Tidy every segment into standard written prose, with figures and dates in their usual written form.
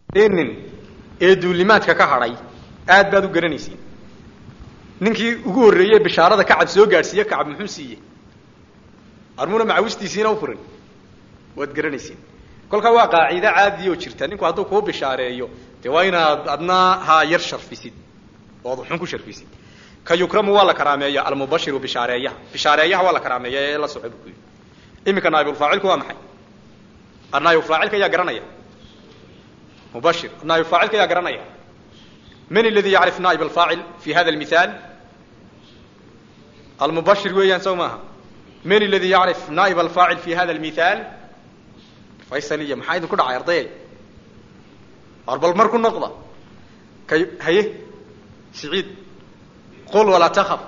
nin ee duulimaadka ka hadhay aad baad u garanaysiin ninkii ugu horreeyey bishaarada kacab soo gaadhsiiye kacab muxuu siiyey armuna macawistiisiina u furin waad garanaysiin kolkaa waa qaacido caadi oo jirta ninku hadduu kuu bishaareeyo dee waa inaad adna yar sharfisid ood xun ku sharfisid ka yukramu waa la karaameeya almubashiru bishaareeyaha waa la karaameeya ee la socod ku imika naayibulfaacilku waa maxay naayibulfaacilka yaa garanaya mubashir naayibulfaacilka yaa garanaya من الذي يعرف نائب الفاعل في هذا المثال المبشر ويان سوماها من الذي يعرف نائب الفاعل في هذا المثال فيصلية محايد كل عيرضي أربع المرك النقضة هي سعيد قل ولا تخف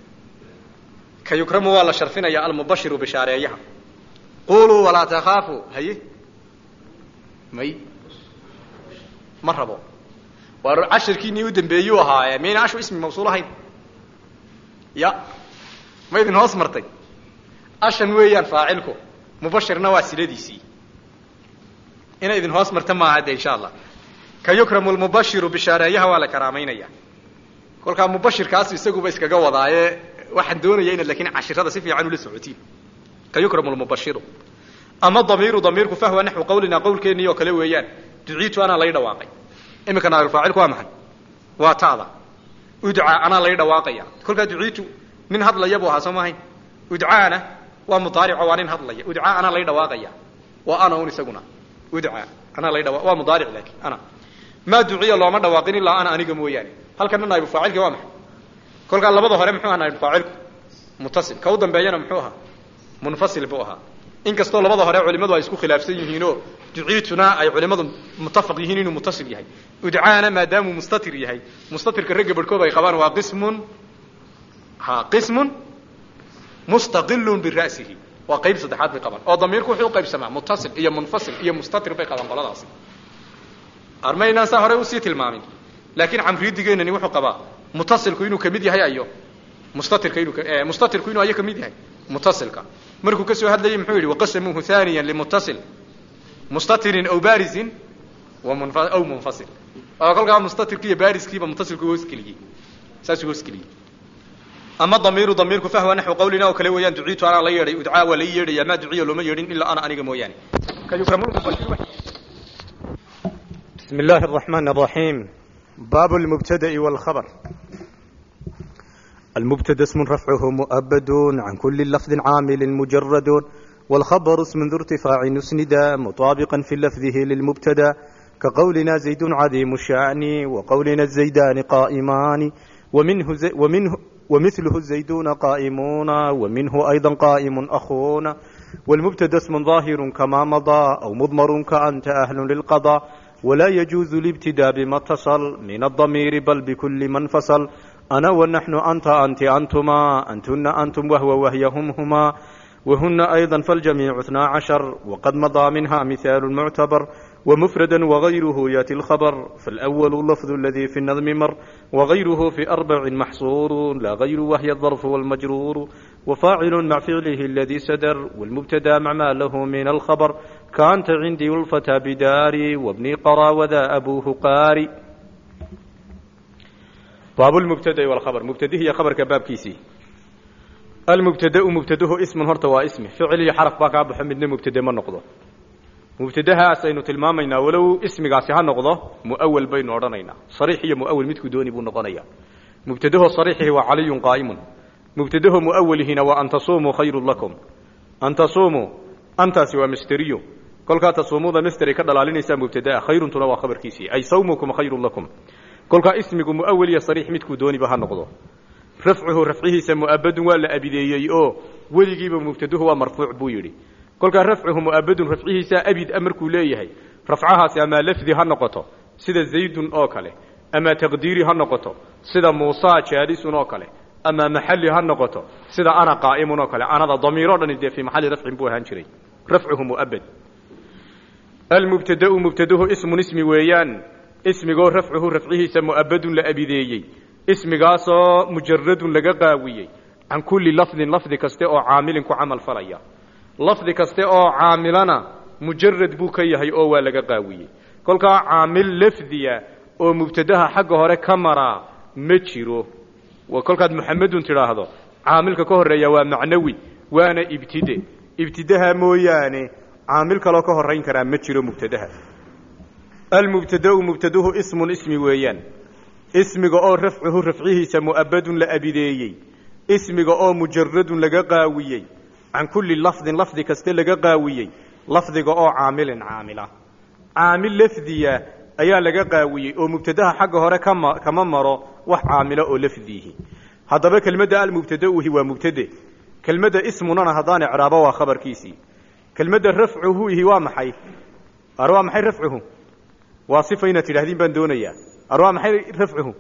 كي يكرموا ولا شرفنا يا المبشر بشارعيها قولوا ولا تخافوا هي مي مرحبا وعشركيني ودنبيوها مين عشو اسمي موصولة يا ما يدن هوس مرتي عشان ويان فاعلكو مبشر نواسي لديسي إنا إذن هوس مرتي ما عاد إن شاء الله كيكرم المبشر بشارعيها ولا كرامين إياه كل كان مبشر كاس يسقوا بس كجوا ضايع واحد دون يين لكن عشر هذا سيف عنه لسعوتين كيكرم المبشر أما ضميرك فهو نحو قولنا قول كيني وكلو ويان دعيت أنا لا يدواقي إما كان الفاعل كوامحن واتعظ ادعى أنا لا يدواقي كل كان دعيت من هذا لا يبوها سماهين ادعانا ومضارع وانين هذا لا ادعى أنا لا يدواقي وأنا هوني سجنا ادعى أنا لا يدواقي ومضارع لك أنا ما دعي الله ما دواقين إلا أنا أنيق موياني هل كان نائب فاعل كوامح كل كان لبضه هرم محوها نائب فاعل متصل كودا بيانا محوها منفصل بوها إن كستول لبضه هرم علماء ويسكو خلاف سيهينو دعيتنا أي علماء متفق يهين إنه متصل يهي ودعانا ما دام مستتر يهي مستتر كالرجل بالكوبا يقبان وقسم قسم مستقل برأسه وقيب صدحات بقبان أو ضميركو حيو قيب سماع متصل إيا منفصل إيا مستتر بقبان قلال عصي أرمينا سهره وسيت المامين لكن عم ريد جينا نيوحو قبا متصل كوينو كميد يهي أيو مستتر كوينو أيو كميد يهي متصل كا مركو كسو هذا يمحولي وقسموه ثانيا لمتصل مستتر أو بارز أو منفصل أقول قام مستتر كي بارز كي متصل كوسكلي ساسوسكلي أما ضميرك فهو نحو قولنا وكلو ين دعيت أنا لا يري ادعاء ولا يري ما دعي ولا ما يري إلا أنا أنيق موياني كيكرمون بسم الله الرحمن الرحيم باب المبتدأ والخبر المبتدأ اسم رفعه مؤبد عن كل لفظ عامل مجرد والخبر اسم ذو ارتفاع نسندا مطابقا في لفظه للمبتدا كقولنا زيد عظيم الشأن وقولنا الزيدان قائمان ومثله الزيدون قائمون ومنه أيضا قائم أخونا والمبتدا اسم ظاهر كما مضى أو مضمر كأنت أهل للقضاء ولا يجوز الابتداء بما اتصل من الضمير بل بكل من فصل أنا ونحن أنت أنت أنتما أنتن أنتم وهو وهي هما وهن أيضا فالجميع 12 وقد مضى منها مثال معتبر ومفردا وغيره يأتي الخبر فالأول اللفظ الذي في النظم مر وغيره في 4 محصور لا غير وهي الظرف والمجرور وفاعل مع فعله الذي سدر والمبتدا مع ما له من الخبر كأنت عندي والفتى بداري وابني قرى وذا أبوه قاري باب المبتدا والخبر مبتدئ هي خبر كباب كيسي المبتدا مبتداه اسم هرتوا اسمه فعل حرف باقا بحمدنا مبتدا ما نقضه مبتداها سينو تلمامينا ولو اسمغاسي ها نقضه مؤول بين اورنينا صريح هي مؤول مدكو دوني بو نقنيا مبتداه صريح هو علي قائم مبتداه مؤول هنا وان تصوموا خير لكم ان تصوموا انت سوى مستريو كل كا تصوموا ذا مستري كدلالينيسا مبتدا خير تنوا خبر كيسي اي صومكم خير لكم كل كا اسمكم مؤول يا صريح مدكو دوني بها نقضه رفعه مؤبد ولا أبديي ولقيب مبتده هو مرفوع بويري كل كان رفعه مؤبد رفعه أبد أمرك ليه رفعها أما لفظي هالنقطة سيدا زيد أوكله أما تقديري هالنقطة سيدا موسى شادس أوكله أما محلي هالنقطة سيدا أنا قائم أوكله أنا ذا ضميرا في محل رفع بوها هنشري رفعه مؤبد المبتدأ مبتده اسم ويان اسم جو رفعه مؤبد لأبديي اسمغاسو مجرد لغا قاويي عن كل لفظ كسته او عامل كو عمل فليا لفظ كسته او عاملنا مجرد بو كيهي او وا لغا قاويي kolkaa caamil lafdiya oo mubtadaha xagga hore ka maraa ma jiro waa kolkaad muxamedun tidhaahdo caamilka ka horeeya waa macnawi waana ibtide ibtidaha mooyaane caamil kaloo ka horayn karaa ma jiro mubtadaha almubtadau mubtaduhu ismun ismi weeyaan ismiga oo rafcuhu rafcihiisa mu'abadun la abideeyey ismiga oo mujaradun laga qaawiyey can kulli lafdin lafdi kaste laga qaawiyey lafdiga oo caamilin caamila caamil lafdiya ayaa laga qaawiyey oo mubtadaha xagga hore kama maro wax caamilo oo lafdiihi haddaba kelmadda almubtadauhi waa mubtade kelmadda ismunana haddaan icraabo waa khabarkiisii kelmadda rafcuhuihi waa maxay waa maxay rafcuhu waa sifa inaad tidhahdiin baan doonayaa waa maxay rafcuhu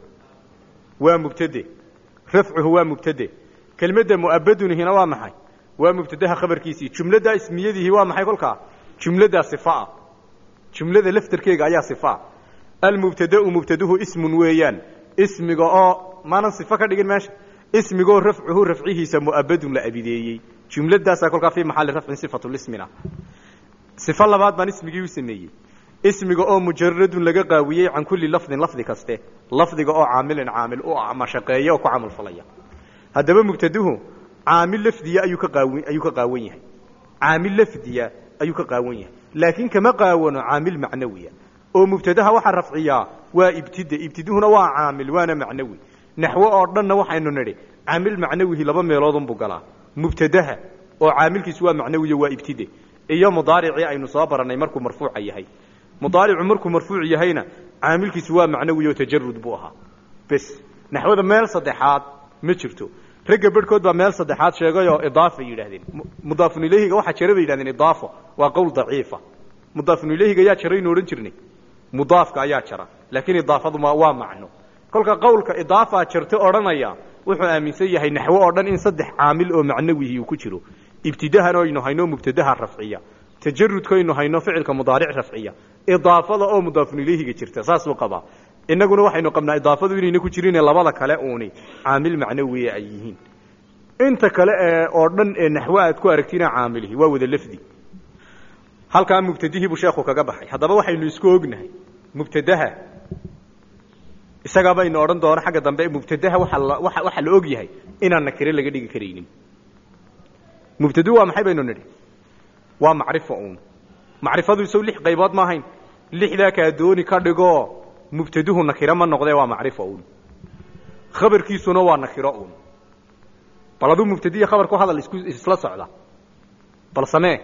waa mubtade rafcuhu waa mubtade kelmadda mu'abadunihina waa maxay waa mubtadaha khabarkiisii jumladda ismiyadihi waa maxay kolkaa jumladdaa sifaa jumlada laftarkeega ayaa sifaa almubtadau mubtaduhu ismun weeyaan ismiga oo maanan sifo ka dhigin meesha ismigoo rafcuhu rafcihiisa mu'abadun la abideeyey jumladaasaa kolkaa fii maxalli rafcin sifatulismina sifo labaad baan ismigii u sameeyey ismiga oo mujaradun laga qaawiyey can kulli lafdin lafdi kaste lafdiga oo caamilin caamil u ama shaqeeya oo ku camal falaya haddaba mubtaduhu caamil lafdiya ayuu ka qaawan yahay caamil lafdiya ayuu ka qaawan yahay laakiin kama qaawano caamil macnawiya oo mubtadaha waxa rafciyaa waa ibtida ibtiduhuna waa caamil waana macnawi naxwo oo dhanna waxaynu nidhi caamil macnawihi laba meeloodun buu galaa mubtadaha oo caamilkiisu waa macnawiya waa ibtide iyo mudaaricii aynu soo barannay markuu marfuuca yahay mudaaricu markuu marfuuc yahayna caamilkiisu waa macnawi oo tajarud buu ahaa bes naxwada meel saddexaad ma jirto ragga barhkood baa meel saddexaad sheegay oo idaafa yidhaahdeen mudaafun ilayhiga waxaa jira bay yidhahdeen idaafa waa qowl daciifa mudaafun ilayhiga ayaa jaraynu odhan jirnay mudaafka ayaa jara laakiin idaafadu waa macno kolka qowlka idaafa jirta odhanaya wuxuu aaminsan yahay naxwo oo dhan in saddex caamil oo macnawihi uu ku jiro ibtidahan aynu hayno mubtadaha rafciya tajarudkaynu hayno ficilka mudaaric rafciya idaafada oo mudaafun ilayhiga jirta saasuu qabaa inaguna waxaynu qabnaa idaafadu inayna ku jirin labada kale uuni caamil macnawiya ay yihiin inta kale oo dhan ee naxwo aad ku aragtina caamilihi waa wada lafdi halkaa mubtadihii buu sheekhu kaga baxay haddaba waxaynu isku ognahay mubtadaha isagaa baynu odhan doono xagga dambe mubtadaha waxa la og yahay inaan nakire laga dhigi karaynin mubtadu waa maxay baynu nidhi waa macrifo uun macrifadu isaw 6 qaybood ma ahayn 6daa kaa dooni ka dhigo mubtaduhu nakiro ma noqdee waa macrifo uun khabarkiisuna waa nakiro uun bal aduu mubtadiya khabar ku hadal isla socda bal samee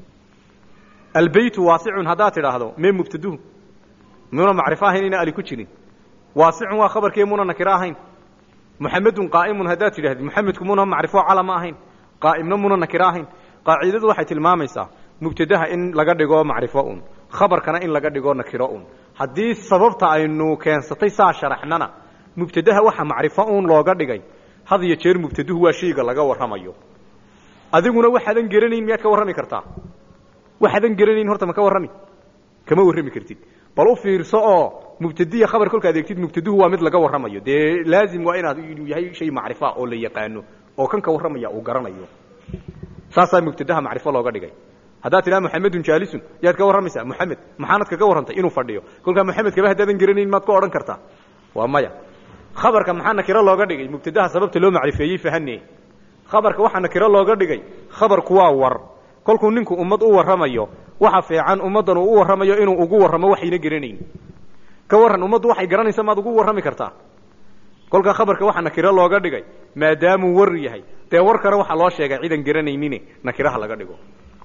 albaytu waasicun haddaad tidhaahdo mee mubtaduhu muna macrifo ahayn ina ali ku jirin waasicun waa khabarkii muna nakiro ahayn muxamedun qaa'imun haddaad tidhahdi muxamedku muna macrifo calama ahayn qaa'imna muna nakiro ahayn qaacidadu waxay tilmaamaysaa mubtadaha in laga dhigo macrifo un khabarkana in laga dhigo nakiro un haddii sababta aynu keensatay saa sharaxnana mubtadaha waxa macrifo un looga dhigay had iyo jeer mubtaduhu waa shayga laga warramayo adiguna waxaadan garanayn miyaad ka warrami kartaa waxaadan garanayn horta ma ka warrami kama warrami kartid bal u fiirso oo mubtadiya khabar kolka adeegtid mubtaduhu waa mid laga warramayo dee laazim waa inaad yahay shay macrifa oo la yaqaano oo kan ka warramaya uu garanayo saasaa mubtadaha macrifo looga dhigay haddaad tidhaha muxamedun jaalisun yaad ka warramaysaa muxamed maxaanad kaga warrantay inuu fadhiyo kolkaa muxamed kaba haddaadan garanayn maad ka odhan kartaa waa maya khabarka maxaa nakiro looga dhigay mubtadaha sababta loo macrifeeyey fahane khabarka waxaa nakiro looga dhigay khabarku waa war kolkuu ninku ummad u warramayo waxa fiican ummaddan uu u warramayo inuu ugu warramo waxayna garanayn ka warran ummaddu waxay garanaysa maad ugu warrami kartaa kolka khabarka waxa nakiro looga dhigay maadaamuu war yahay dee warkana waxaa loo sheegay ciidan garanaynin nakiraha laga dhigo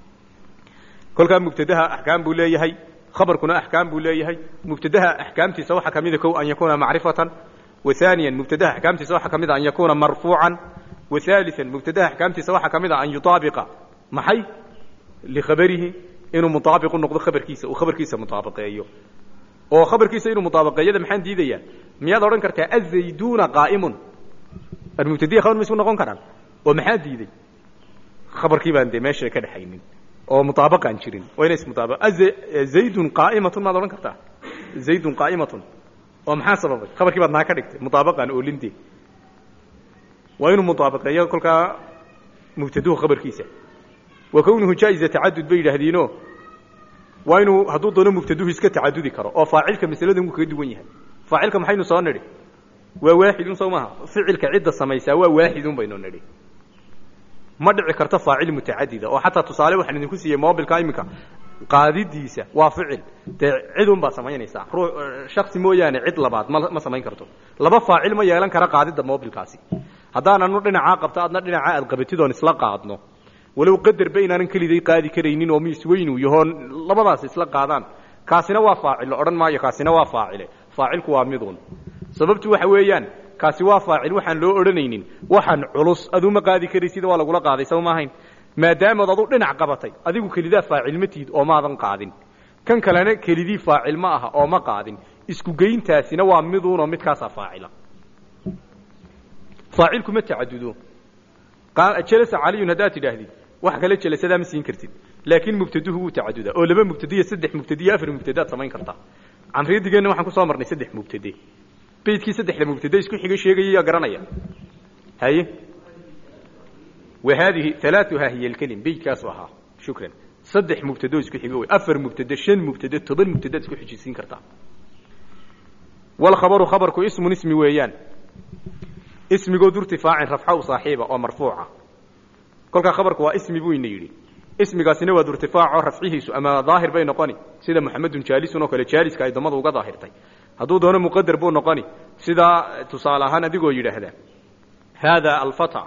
kolkaa mubtadaha axkaam buu leeyahay khabarkuna axkaam buu leeyahay mubtadaha axkaamtiisa waxaa ka mida kow an yakuuna macrifatan وثانيا مبتدا احكامتيسا waxa kamid an yakuna marfuucan وثالثا مبتدا احكامتيسا waxa kamid an yutaabiqa maxay li khabarihi inuu mutaabiq noqdo khabarkiisa oo khabarkiisa mutaabaqeeyo oo khabarkiisa inuu mutaabaqeeyada maxaan diidaya miyaad oran kartaa az-zayduna qa'imun al-mubtadi khabar misku noqon karaan oo maxaa diiday khabarkii baan de meesha ka dhaxaynin oo mutaabaqan jirin oo inay mutaabaqa zaydun qa'imatun ma oran kartaa zaydun qa'imatun oo maxaa sababay khabarkii baad naa ka dhigtay mutaabaqan oo lintii waa inuu mutaabaqeeyo kolka mubtaduhu khabarkiisa wa kownuhu jaa'iza ta'addud bay yiraahdino waa inuu hadduu doono mubtaduhu iska tacadudi karo oo faacilka masaladan wuu kaga duwan yahay faacilka maxaynu soo nidhi waa waaxidun soo maaha ficilka cidda samaysaa waa waaxidun baynu nidhi ma dhici karto faacil mutacadida oo xataa tusaale waxaan idinku siiyey mobilka iminka qaadidiisa waa ficil dee cidun baa samaynaysaa shaksi mooyaane cid labaad ma samayn karto laba faacil ma yeelan kara qaadida mobilkaasi haddaananu dhinacaa qabto adna dhinacaa aad qabatid oon isla qaadno walow qadarba inaanan keliday qaadi karaynin oo miisweynuu yahoon labadaas isla qaadaan kaasina waa faacil la odhan maayo kaasina waa faacile faacilku waa midun sababtu waxa weeyaan kaasi waa faacil waxaan loo odhanaynin waxaan culus aduma qaadi karaysid waa lagula qaaday soo maahayn maadaamaad adu dhinac qabatay adigu kelidaa faacil ma tiid oo maadan qaadin kan kalena kelidii faacil ma aha oo ma qaadin isku geyntaasina waa miduun oo midkaasaa faacila faacilku ma tacadudo jalasa caliyun haddaad tidhaahdid wax kale jalasadaa ma siin kartid laakiin mubtaduhu wuu tacadudaa oo laba mubtadiya saddex mubtadiya afar mubtadaad samayn kartaa camriyadigeenna waxaan ku soo marnay saddex mubtade beydkii saddexda mubtade isku xiga sheegaya yaa garanaya haye وهذه ثلاثها هي الكلم بيكاس وها شكرا صدح مبتدا اسكو خيغو افر مبتدا شن مبتدا تبن مبتدا اسكو خجيسين كرتا والخبر خبركو اسمي ويان اسمي جو ارتفاع رفعه صاحبه او مرفوعه كلك خبرك وا اسمي بو ينيري اسميغاسina waa irtifaaco rafcihiisu ama daahir bay noqoni sida muhammadun jaalisun oo kale jaaliska ay damada uga daahirtay haduu doono muqaddar buu noqoni sida tusaalahan adigoo yiraahdaa hada alfata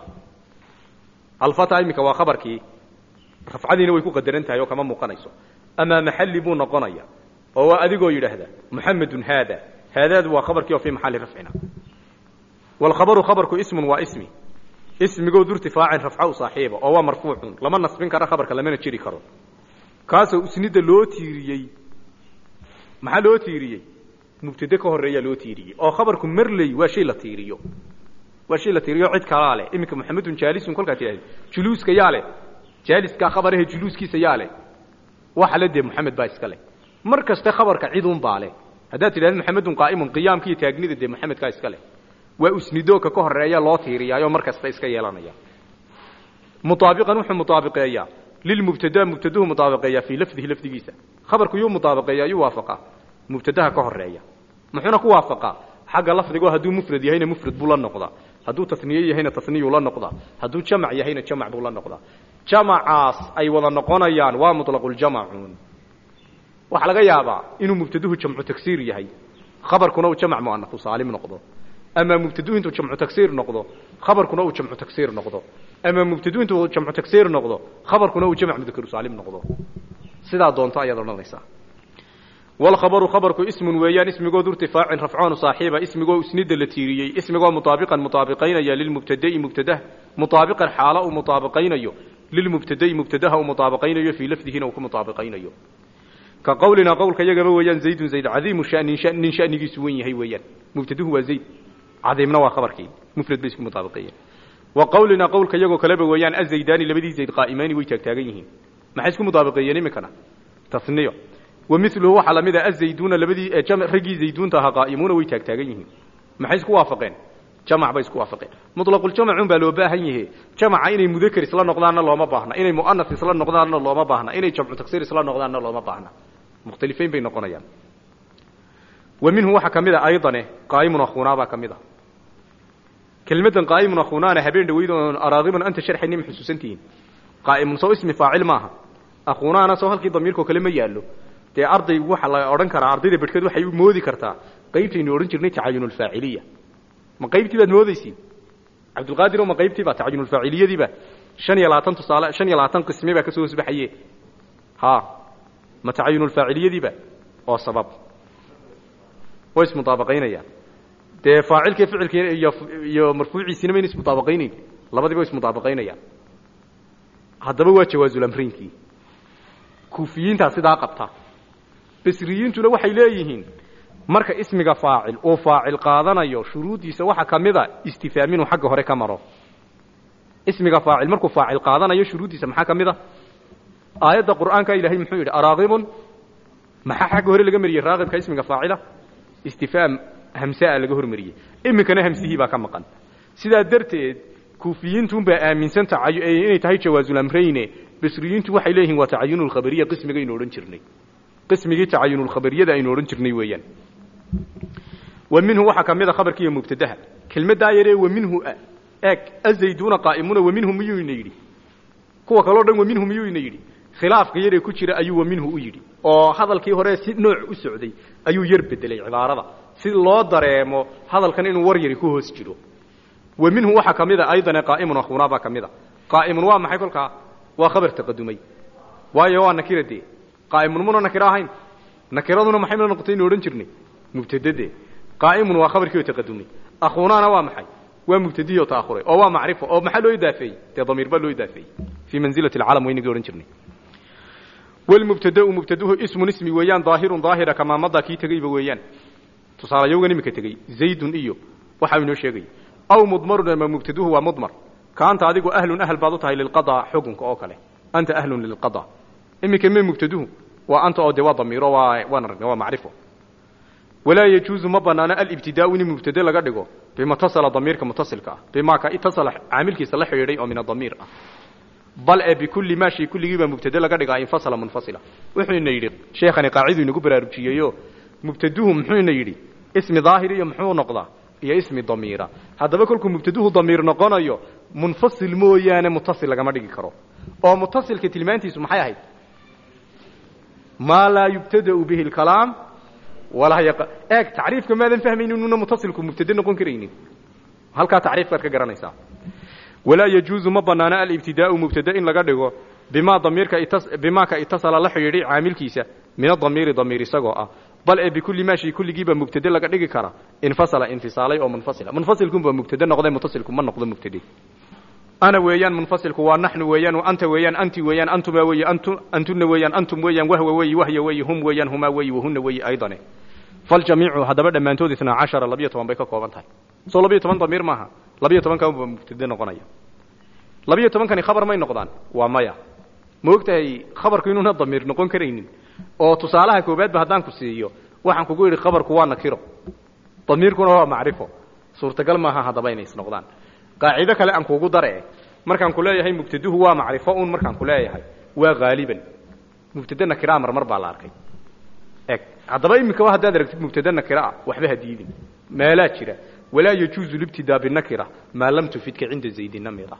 alfata imika waa khabarkii rafcadiina way ku qadaran tahay oo kama muuqanayso ama maxalli buu noqonaya oo waa adigoo yiraahdaa muhammadun hada hada waa khabarkii oo fi maxalli rafcina wal khabaru khabarku ismun wa ismi اسمه ذو ارتفاع رفعه صاحبه او مرفوع لما نصبين كره خبرك لما نجري كرو كاسو اسند لو تيريي ما لو تيريي مبتدا كهوريا لو تيريي او خبركم مرلي واشي لا تيريو واشي لا تيريو عيد كلاله امك محمد جالس كل كاتي جلوس كياله جالس كا خبره جلوس كيس ياله وحلده محمد بايس كله مركز خبرك عيدون باله هذا تلاد محمد قائم قيام كي تاغنيده محمد كايس كله واسندوك كهريا لو تيريا markasta iska yeelanaya mutaabiqan wuxuu mutaabiqeeyaa lilmubtada mubtaduhu mutaabiqeeyaa fi lafdihi lafdigiisa khabarku yuu mutaabiqeeyaa yuu waafaqa mubtadaha ka horeeya muxuna ku waafaqa xaga lafdigu haduu mufrad yahayna mufrad buu la noqdaa haduu tasniye yahayna tasniyu la noqdaa haduu jamac yahayna jamac buu la noqdaa jamacaas ay wada noqonayaan waa mutlaqul jamacun waxa laga yaabaa inuu mubtaduhu jamcu taksiir yahay khabarkuna uu jamac muannath saalim noqdo أما مبتدو أنتو جمع تكسير نقضه خبر كنا أو جمع تكسير نقضه أما مبتدو أنتو جمع تكسير نقضه خبر كنا أو جمع مذكر سالم نقضه سيدا دونتا يضرنا نساء والخبر خبرك اسم ويان اسم جو ذو ارتفاع رفعان صاحبه اسم جو اسند التيري اسم جو مطابقين يا للمبتدئ مبتده مطابقا حاله ومطابقين يو للمبتدئ مبتده ومطابقين يو في لفظه هنا وكمطابقين يو كقولنا قولك يجب ويان زيد عظيم شأن يسوين هي ويان مبتده هو زيد عظيمنا وخبركي مفرد بيسك مطابقية وقولنا قولك يجو كلابه ويان الزيداني لبدي زيد قائمان ويتاغتاغيهن ما حيسكو مطابقية نمكنا تصنيع ومثله على مدى الزيدون لبدي رجي زيدون تها قائمون ويتاغتاغيهن ما حيسكو وافقين جمع بيسكو وافقين مطلق الجمع بلو باهيه جمع إني مذكر إسلام نقضان الله ما باهنا إني مؤنث إسلام نقضان الله ما باهنا إني جمع تكسير إسلام نقضان الله ما باهنا مختلفين بين قنيان ومنه وحكمده أيضا قائم أخونا بكمده كلمة قائم أخونا هبين دويد أراغما أنت شرحني من حسوسنتين قائم سو اسم فاعل معها أخونا أنا سو هلكي ضميركو كلمة يالو تي أرضي وحا لا أوران كرا أرضي بدكد وحي مودي كرتا قيبتي نورن جرني تعين الفاعلية ما قيبتي بد موديسين عبد القادر وما قيبتي با تعين الفاعلية دي با شن يلاتن تصال شن يلاتن قسمي با كسو سبحيه ها ما تعين الفاعلية دي با او سبب واسم مطابقين يعني ده فاعل كيف فعل يا مرفوعي سينما ينس مطابقين لبدي بس مطابقين يعني هذا هو جواز الامرين كي كوفيين تا سدا قبطا بسريين تو waxay leeyihiin marka ismiga faacil oo faacil qaadanayo shuruudiisa waxa kamida istifaamin xagga hore ka maro ismiga faacil markuu faacil qaadanayo shuruudiisa maxaa kamida aayada quraanka ilaahay muxuu yiri araaqibun maxaa xagga hore laga mariyay raaqibka ismiga faacila استفهام همساء laga hormariyay imikana hamsihi ba ka maqan sida darteed kuufiyiintu ba aaminsan tahay inay tahay jawaazul amrayne basriyiintu waxay leeyihiin waa taayinul khabariya qismiga inoo oran jirnay qismigii tacayunul khabariyada aynu oran jirnay weeyaan wa minhu waxa kamida khabarkiiyo mubtadaha kelmadda yaree wa minhu azayduna qaa'imuna wa minhu miyuu yidhi kuwa kale oo dhan wa minhu miyuu yidhi khilaafka yaree ku jira ayuu wa minhu u yidhi oo hadalkii hore si nooc u socday ayuu yar bedelay cibaarada si loo dareemo hadalkan inuu war yari ku hoos jiro wa minhu waxa kamida aydan qaa'imun akhuna ba kamida qaa'imun waa maxay kolka waa khabar taqadumay waayo waa nakirade qaa'imun muna nakira ahayn nakiraduna maxay noqotay in oran jirnay mubtadade qaa'imun waa khabarkii taqadumay akhunana waa maxay waa mubtadiyo taakhuray oo waa macrifo oo maxaa loo idaafay damiir ba loo idaafay fi manzilati alcalam wayni oran jirnay والمبتدا مبتدوه اسم ويان ظاهر كما مضى كي تغيب ويان تصال يوغني مك تغي زيد iyo waxa uu sheegay aw mudmar ma mubtaduhu wa mudmar kaanta adigu ahl baadu tahay lil qada xukunka oo kale anta ahl lil qada imika min mubtaduhu wa anta oo dawaa damiro wa macrifo ولا يجوز ما بنانا الابتداء من مبتدا laga dhigo bima tasala damirka mutasilka bima ka itasala aamilkiisa la xiriiray oo min adamir bal بكل ماشي كلغيبا مبتدا laga dhigaa infasala munfasila wuxuuna yiri sheekhani qaacidu inagu baraarujiyeeyo mubtaduhu muxuuna yiri ismi dhaahiri iyo muxuu noqdaa iyo ismi damiira hadaba kulku mubtaduhu damiir noqonayo munfasil mooyaane mutasil laga dhigi karo oo mutasilka tilmaantiisu maxay ahayd ma la yubtada bihi alkalam wala taariifka ma adan fahmaynin inuu mutasilku mubtada noqon kareynin halka taariifka ka garanaysa ولا يجوز ما بنانا الابتداء مبتدا ان laga dhigo بما ka itasala la xiriiri caamilkiisa min adamir damir isago ah bal بكل ماشي kulligiiba mubtada laga dhigi kara infasala infisaalay oo munfasila munfasilkum ba mubtada noqday mutasilkum ma noqdo mubtada ana weeyaan munfasilku waa nahnu weeyaan wa anta weeyaan anti weeyaan antuma weeyaan antuna weeyaan antum weeyaan wahwa weey wahya weey hum weeyaan huma weey wahunna weey aydan fal jamiicu hadaba dhamaantood 12 12 bay ka kooban tahay soo 12 damir maaha 12 ka mubtada noqonaya 12 kani khabar may noqdaan waa maya moogtahay khabarku inuu damir noqon kareynin oo tusaalaha koobaad ba hadaan ku siiyo waxaan kugu yiri khabarku waa nakiro damirkuna waa macrifo suurtagal maaha hadaba inay isnoqdaan qaacido kale aan kugu daree markaan ku leeyahay mubtaduhu waa macrifo un markaan ku leeyahay waa gaaliban mubtada nakira mar baa la arkay hadaba imika waa hadaad aragtid mubtada nakira waxba hadiidin meela jira ولا يجوز الابتداء بالنكره ما لم تفيدك عند زيد النمره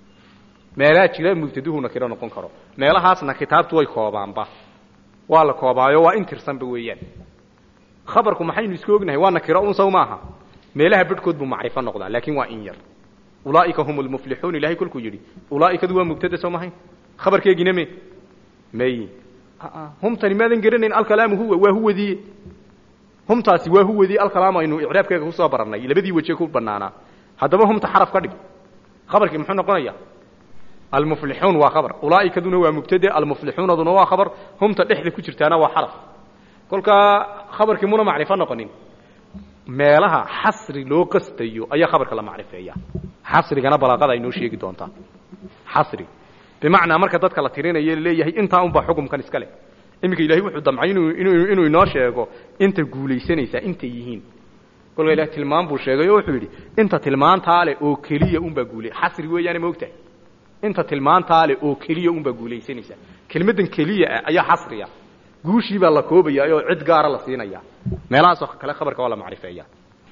meela jira mubtaduhu nakira noqon karo meelahaasna kitaabtu way koobaanba waa la koobaayo waa intirsan ba weeyaan khabarku maxaynu isku ognahay waa nakira un soo maaha meelaha bidkood buu macrifo noqdaa laakiin waa in yar ulaa'ika humul muflihun ilaahi kulku yiri ulaa'ika waa mubtada soo maahay khabarkeegina may hum tani maadan garanayn alkalaamu huwa dii hum taasi waa huwadii alkalaam aynu i'raabkeega ku soo baranay labadii waje ku banaana hadaba hum ta xaraf ka dhig khabarkii muxuu noqonayaa المفلحون وخبر اولئك دون ومبتدا المفلحون دون وخبر هم تدخل ku jirtaana waa xaraf kulka khabarkii muna macrifo noqonin meelaha xasri loo qastayo ayaa khabarka la macrifeeyaa xasrigana balaaqada inoo sheegi doonta xasri bimaana marka dadka la tirinayo leeyahay inta un ba xukumkan iska leh imika ilaahay wuxuu damcay inuu inoo sheego inta guuleysanaysa inta yihiin kulka ilaahay tilmaan buu sheegay oo wuxuu yiri inta tilmaanta leh oo kaliya un ba guuley xasri weeyaan moogtahay inta tilmaantaale oo kaliya un ba guuleysanaysa kelmadan kaliya ayaa xasriya guushii baa la koobaya oo cid gaar la siinaya meelahaas kale khabarka wala macrifeeya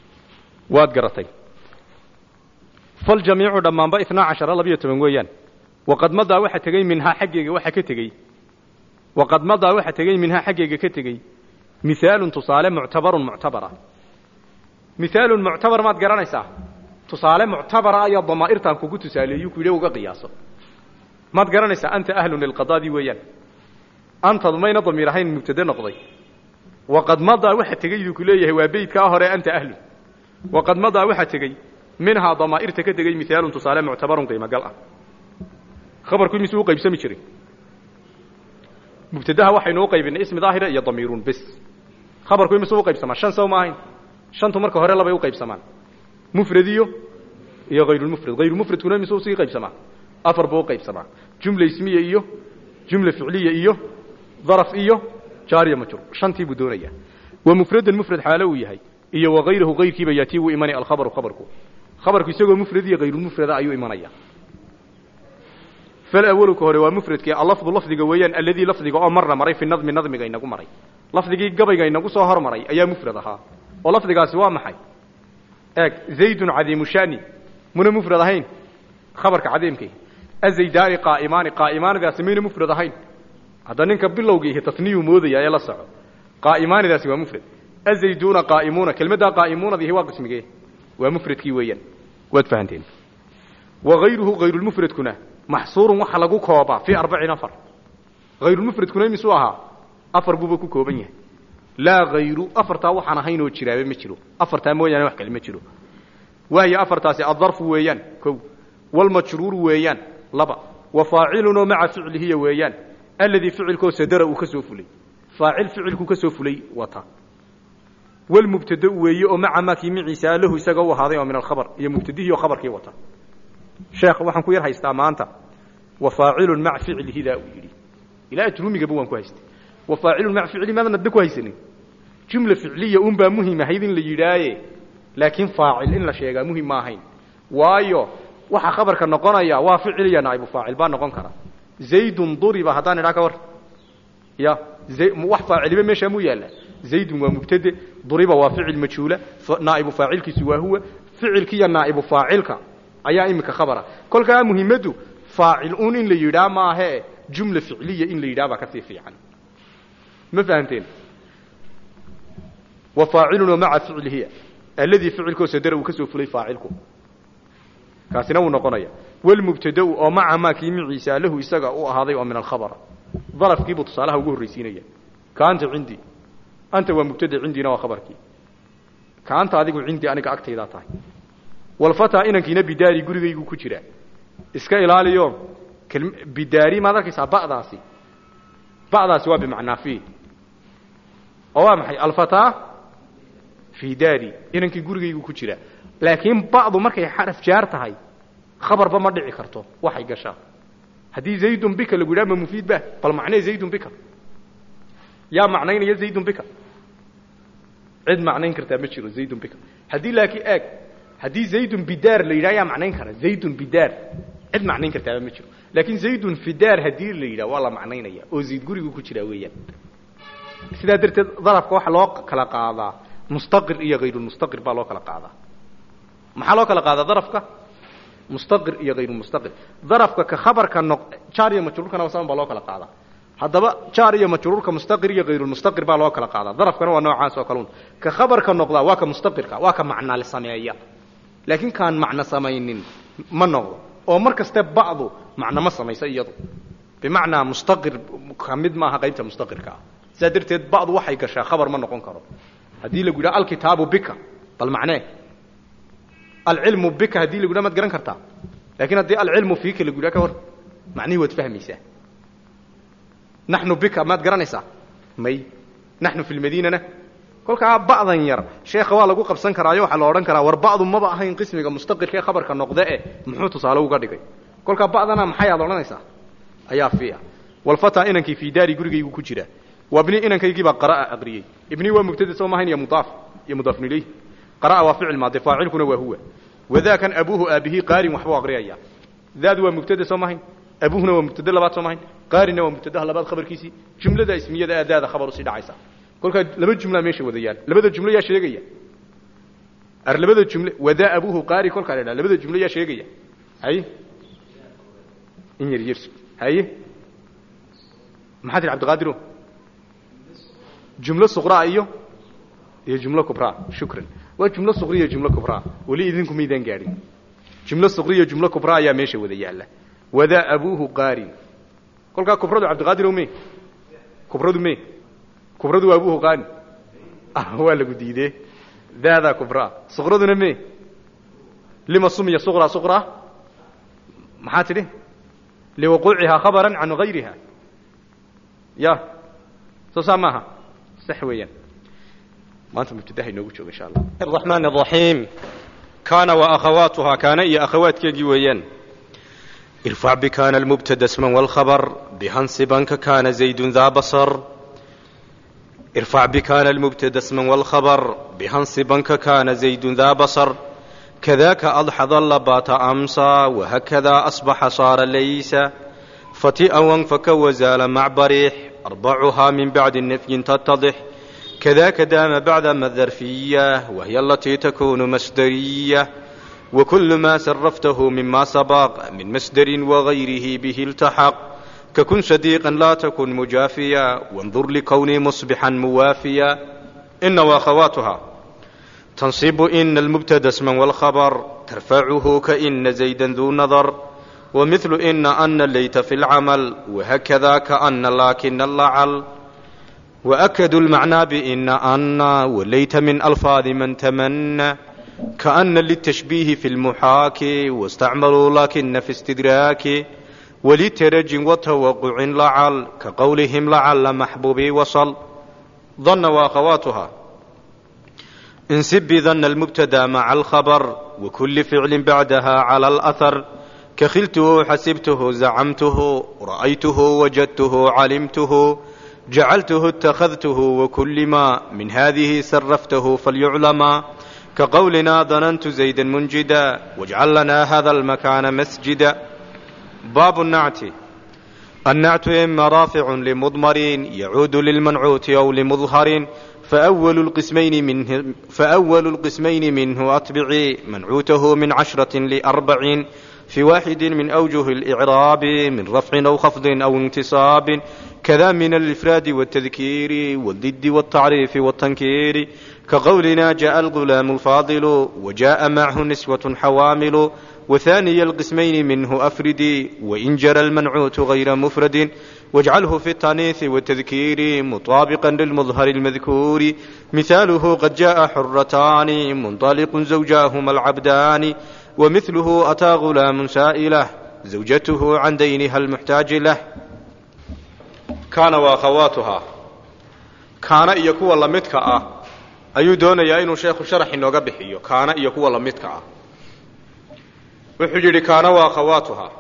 waad garatay fal jamiicu dhamaanba 12 12 weeyaan waqad madaa waxa tagay minha xaqiiga waxa ka tagay waqad madaa waxa tagay minha xaqiiga ka tagay misaal tusaale mu'tabara misaal mu'tabar maad garanaysaa tusaale mu'tabara ayaa damaa'irtan kugu tusaaleeyo ku yiri uga qiyaaso maad garanaysaa anta ahlun lil qadaadi weeyaan anta mayna damiirahayn mubtada noqday waqad madaa waxa tagay ku leeyahay waa beedka hore anta ahlun waqad madaa waxa tagay minha damaa'irta ka tagay misaal tusaale mu'tabarun qiimo gal ah khabarku inuu qaybsami jiray mubtadaha waxaynu u qaybinay ismi daahira iyo damiirun bis khabarku inuu qaybsama shan soo maahayn shantu marka hore laba u qaybsamaan مفرديو يا غير المفرد كنا مسوسي قيب سما افر بو قيب سما جمله اسميه ايو جمله فعليه ايو ظرف ايو جاريه مجرور شنتي بدوريه ومفرد المفرد حاله يحيى ايو وغيره غير كيبا ياتي وايماني الخبر خبركو يسغو مفرديه غير المفرد ايو ايمانيا فالأول كهري ومفرد كي اللفظ لفظ ويان الذي لفظ مرة مري في النظم نظم جينكو مري لفظ قبل جينكو صهر مري أي مفردها ولفظ سوا محي زيد عظيم شأني من مفرد هين خبرك عظيم كي الزيدان قائمان ذا سمين مفرد هين هذا نك باللوجيه تصنيع موذي يا لصع قائمان ذا سوا مفرد الزيدون قائمون كلمة قائمون ذي هو قسم جيه ومفرد كي ويان وتفهمتين وغيره غير المفرد كنا محصور وحلقو كوبا في 4 نفر غير المفرد كنا مسواها أفر بوبكو كوبنيه لا غير أفرتا وحنا هينو جيرابه ما جيرو أفرتا مويان wax kale ma jiro وهي أفرتاس الظرف ويان كو والمجرور ويان لبا وفاعل مع فعله ويان الذي فعلكو سدر وكسو فلي فعلكو كسو فلي وتا والمبتدا ويي مع ما كي معيسى له اسغو هذا من الخبر هي مبتديه وخبر كي وتا شيخ waxaan ku yar haystaa maanta وفاعل مع فعله ذا ويري الى اترومي غبوان ku haystay وفاعل مع فعله ماذا ندك هيسني جمله فعليه با مهمه هيدين لا يرايه لكن فاعل ان لا شيغا مهم ما هين وايو waxa khabarka noqonaya waa ficiliya naayib faacil baa noqon kara zaydun duriba hadaan ira ka war ya wax faaciliba meesha mu yaala zaydun waa mubtada duriba waa ficil majhuula naayib faacilkiisu waa huwa ficilkiya naayib faacilka ayaa imika khabara kolka muhiimadu faacil in la yiraa ma aha jumla ficiliya in la yiraa ba ka sii fiican ما فهمتين وفاعل مع فعله الذي فعلكم سدر وكسو فلي فاعلكم كاسنا ونقنيا والمبتدا ومع ما كي عيسى له اسغا او هذا من الخبر ظرف كيبو تصالها ugu horeysiinaya kaanta عندي انت ومبتدا عندنا وخبرك kaanta adigu عندي aniga agtayda tahay والفتى inankiina bidaari gurigaygu ku jira iska ilaaliyo bidaari ma darkiisa bacdaasi بعضها بمعنى فيه أو محي الفتاة في داري إنك يقول يقول كتير لكن بعض مركي حرف جارته هاي خبر بمرجع كرته وحي قشا هذه زيد بك اللي قدامه مفيد به فالمعنى زيد بك يا معنين يا زيد بك عد معنين كرته مشير زيد بك هذه لكن هذه زيد بدار اللي يا معنين كره زيد بدار عد معنين كرته مشير لكن زيد في دار هدير ليلى والله معنينيا او زيد غريغو ku jira weeyaan sida darteed darafka waxa loo kala qaadaa mustaqir iyo غير المستقر baa loo kala qaadaa maxaa loo kala qaadaa darafka mustaqir iyo غير المستقر darafka ka khabarka jaar iyo majruurkana wasan baa loo kala qaadaa hadaba jaar iyo majruurka mustaqir iyo غير المستقر baa loo kala qaadaa darafkana waa noocaas oo kale ka khabarka noqda waa ka mustaqirka waa ka macna la sameeyaa laakiin kaan macna sameeynin ma noqdo oo markasta bacdu macna ma sameeysa iyadu bimaana mustaqir kamid ma aha qaybta mustaqirka sadirteed bacdu waxay gashaa khabar ma noqon karo hadii la gudaa alkitaabu bika bal macnaa alilmu bika hadii la gudaa ma garan kartaa laakiin hadii alilmu fiika la gudaa ka war macnii wad fahmaysaa nahnu bika ma garanaysaa may nahnu fil madinana kolka bacdan yar sheekha waa lagu qabsan karaayo waxa la oran karaa war bacdu ma ba ahayn qismiga mustaqirka ee khabarka noqda muxuu tusaale uga dhigay kolka bacdana maxay aad oranaysaa ayaa fiya wal fata inanki fi daari gurigaygu ku jira وابني إنكيجي بقراءة أقريه ابني ومبتدأ سو ما هين يا مضاف إليه قراءة وفعل ماضي فاعل كنا وهو وذا كان أبوه أبيه قارئ وحبوا أقريه ذا هو مبتدأ سو ما هين أبوه هو مبتدأ لبعض سو ما هين قارئ هو مبتدأ لبعض خبر كيسي جملة ذا اسمية ذا خبر سيد عيسى كل كده لبعض جملة ماشي وذيان لبعض الجملة يا شيء لبعض الجملة وذا أبوه قارئ كل كده لبعض الجملة يا شيء هاي إني رجيس هاي محمد عبد القادر جملة صغرى أيوه هي جملة كبرى شكرا وجملة صغرية جملة كبرى ولي إذنكم إذن قارين جملة صغرية جملة كبرى يا ماشي وذا يعلى وذا أبوه قارين قل قال كبرى عبد القادر ومي كبرى مي كبرى أبوه قارين هو اللي قديده ذا كبرى صغرى مي لما سمي صغرى محاتره لوقوعها خبرا عن غيرها يا تسمعها سحويا ما أنتم ابتدائي نوجه إن شاء الله. الرحمن الرحيم. كان وأخواتها كان إي أخوات كجويا ارفع بكان المبتدا اسما والخبر بهنصبا كان زيد ذا بصر ارفع بكان المبتدا اسما والخبر بهنصبا كان زيد ذا بصر كذاك أضحى ظل بات أمسى وهكذا أصبح صار ليس فتئ وانفك وزال مع بريح أربعها من بعد النفي تتضح كذاك دام بعد ما الظرفية وهي التي تكون مصدرية وكل ما صرفته مما سبق من مصدر وغيره به التحق ككن صديقا لا تكن مجافيا وانظر لكوني مصبحا موافيا. إن وأخواتها تنصب إن المبتدا اسما والخبر ترفعه كإن زيدا ذو نظر ومثل إن ليت في العمل وهكذا كأن لكن اللعل وأكد المعنى بإن وليت من ألفاظ من تمنى كأن للتشبيه في المحاكي واستعملوا لكن في استدراك ولترج وتوقع لعل كقولهم لعل محبوبي وصل. ظن وأخواتها انسب بظن المبتدا مع الخبر وكل فعل بعدها على الأثر كخلته حسبته زعمته رأيته وجدته علمته جعلته اتخذته وكل ما من هذه صرفته فليعلم كقولنا ظننت زيدا منجدا واجعل لنا هذا المكان مسجدا. باب النعت. النعت إما رافع لمضمر يعود للمنعوت أو لمظهر فأول القسمين منه أتبعي منعوته من 10 ل40 في واحد من أوجه الإعراب من رفع أو خفض أو انتصاب كذا من الإفراد والتذكير والضد والتعريف والتنكير كقولنا جاء الغلام الفاضل وجاء معه نسوة حوامل وثاني القسمين منه أفردي وإن جرى المنعوت غير مفرد واجعله في التانيث والتذكير مطابقا للمظهر المذكور مثاله قد جاء حرتان منطلق زوجاهما العبدان ومثله أتى غلام سائله زوجته عن دينها المحتاج له. كان وأخواتها كان iyo kuwa la midka ah ayuu doonayaa inuu sheekhu sharax inooga bixiyo kaana iyo kuwa la midka ah. wuxuu yiri kaana وأخواتها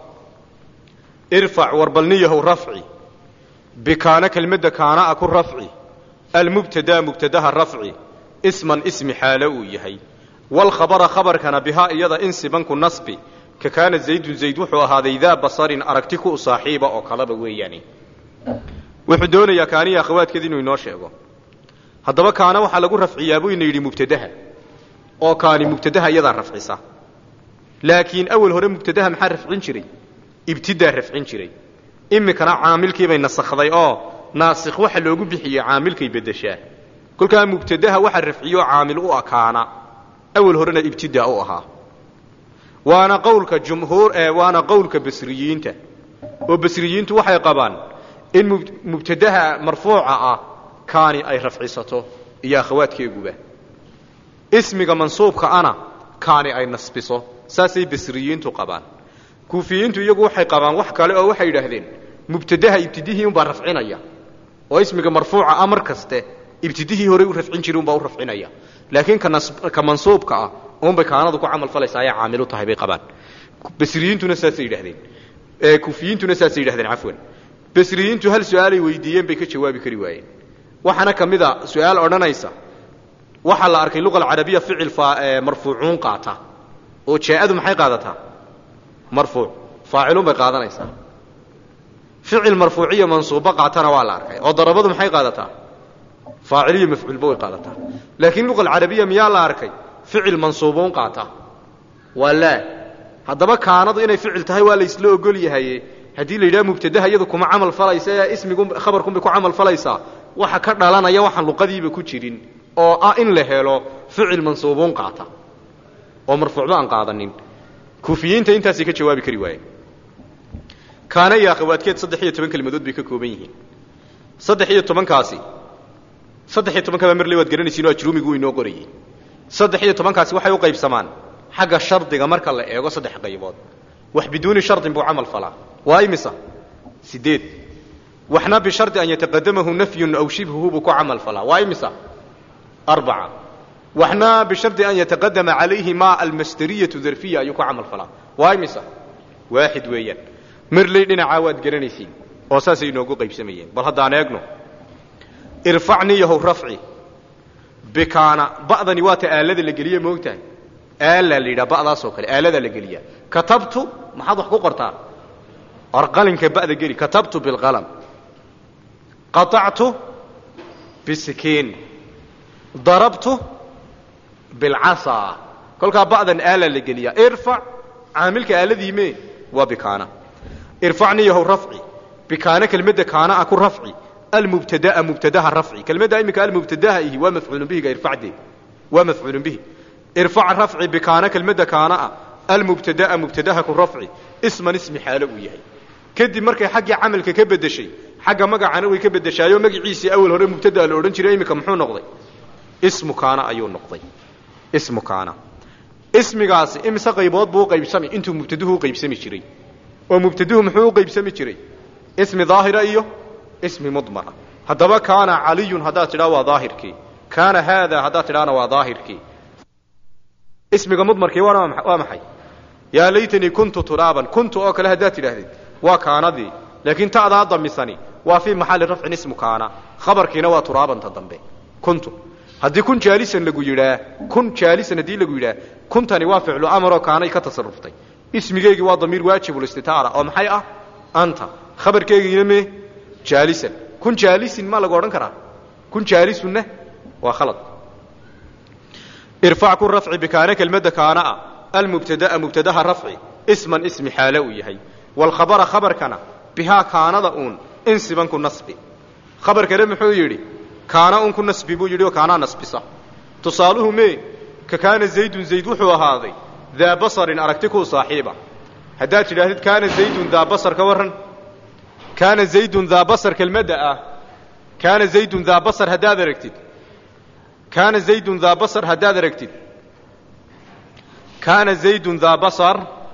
ارفع warbalniyahu rafci bikaana kelmadda kaana aku rafci almubtada mubtadaha rafci isman ismi xaala uu yahay wal khabara khabarkana biha iyada insiban ku nasbi ka kaana zaydun zayd wuxuu ahaaday daa basarin aragti ku saaxiiba oo kalaba weeyani. wuxuu doonayaa kaaniya akhawaadkeed inuu inoo sheego haddaba kaana waxaa lagu rafciyaa buu yidhi mubtadaha oo kaani mubtadaha iyadaa rafcisa laakiin awal hore mubtadaha maxaa rafcin jiray ibtidaa rafcin jiray imikana caamilkii bay nasakhday oo naasikh waxa loogu bixiyey caamilkay bedeshaa kolkaa mubtadaha waxa rafciyo caamil u akaana awal horena ibtidaa u ahaa waana qowlka jumhuur waana qowlka basriyiinta oo basriyiintu waxay qabaan in mubtadaha marfuuca ah kaani ay rafcisato iyo akhawaadkeeguba ismiga mansuubka ana kaani ay nasbiso saasay basriyiintu qabaan. kuufiyiintu iyagu waxay qabaan wax kale oo waxay yidhaahdeen mubtadaha ibtidihii unbaa rafcinaya oo ismiga marfuuca ah mar kaste ibtidihii hore u rafcin jiray unbaa u rafcinaya laakiin ka mansuubka ah unbay kaanadu ku camal falaysaa ay caamil u tahay bay qabaan. basriyiintuna saasay yidhaahdeen kuufiyiintuna saasay yidhahdeen cafwan. basriyiintu hal su'aalay weydiiyeen bay ka jawaabi kari waayeen waxaana ka mid a su'aal odhanaysa waxaa la arkay luqa alcarabiya ficil marfuucuun qaata oo jaa'adu maxay qaadataa marfuuc faacilun bay qaadanaysaa ficil marfuuciya mansuuba qaatana waa la arkay oo darabadu maxay qaadataa faaciliya mafcuulba way qaadataa laakiin luqa alcarabiya miyaa la arkay ficil mansuubuun qaata waa laa. haddaba kaanadu inay ficil tahay waa la isla ogol yahay haddii la yidhaha mubtadaha iyadu kuma camal falaysa ee ismigu khabarkunbay ku camal falaysaa waxa ka dhalanaya waxaan luqadiiba ku jirin oo ah in la helo ficil mansuubuun qaata oo marfuucba aan qaadanin. kuufiyiinta intaasay ka jawaabi kari waayeen. kaana iyo akhawaadkeed 13 kelmadood bay ka kooban yihiin 13kaasi 13 mar leeyaad garanaysiin oo ajruumigu inoo qorayay 13kaasi waxay u qaybsamaan xagga shardiga marka la eego 3 qaybood wax biduuni shardin buu camal falaa waa imisa 8 waxna bi shardi an yataqaddamahu nafyun aw shibhuhu buu ku camal falaa waa imisa 4 waxna bi shardi an yataqaddama alayhi ma almasdariyatu dharfiyya ayuu ku camal falaa waa imisa 1 weeyaan mar leedina waad garanaysiin oo saasay inoogu qaybsamayeen. bal haddaan eegno irfacni yahu rafci bikaana ba'dani waa ta'aalada la geliye moogtahay aala liida ba'daas oo kale aalada la geliya katabtu maxaad wax ku qortaa arqalinka ba'da geli katabtu bilqalam qata'tu bisikiin darabtu bilcasa kolkaa ba'dan aala la geliyaa irfac caamilka aaladiime waa bikaana irfacni yahow rafci bikaana kelmadda kaana ah ku rafci almubtadaa mubtadaha rafci kelmadda iminka almubtadaha ihi waa mafcuulun bihiga irfacdee waa mafcuulun bihi irfac rafci bikaana kelmadda kaana ah almubtadaa mubtadaha ku rafci isman ismi xaalo uu yahay kadib markay xaggii camalka ka bedeshay xagga magacana way ka bedeshaayo magaciisii awal hore mubtadaa la odhan jiray iminka muxuu noqday ismu kaana ayuu noqday ismu kaana ismigaasi imise qaybood buu u qaybsamay intuu mubtaduhu u qaybsami jiray oo mubtaduhu muxuu u qaybsami jiray ismi daahira iyo ismi mudmara haddaba kaana caliyun haddaad tidhaa waa daahirkii kaana haadaa haddaad tidhaana waa daahirkii ismiga mudmarkii waa maxay yaa laytanii kuntu turaaban kuntu oo kale haddaad tidhaahdid waa kaanadii laakiin ta'daa damisani waa fii maxalli rafcin ismu kaana khabarkiina waa turaabanta dambe kuntu haddii kun jaalisan lagu yidhaa kun jaalisan haddii lagu yidhaa kuntani waa ficlu amaroo kaanay ka tasaruftay ismigeygii waa damiir waajibulistitaara oo maxay ah anta khabarkeygiina me jaalisan kun jaalisin maa lagu odhan karaa kun jaalisunna waa khalad irfac ku rafci bikaana kelmadda kaana ah almubtadaa mubtadaha rafci isman ismi xaalo uu yahay walkhabara khabarkana bihaa kaanada uun insiban ku nasbi khabarkana muxuu yidhi kaana un ku nasbi buu yidhi oo kaanaa nasbisa tusaaluhu mee ka kaana zaydun zayd wuxuu ahaaday daa basarin aragti kuu saaxiiba haddaad tidhaahdid kaana zaydun daa basar ka warran kaana zaydun daa basar kelmadda ah kaana zaydun daa basar haddaad aragtid kaana zaydun daa basar haddaad aragtid kaana zaydun daa basar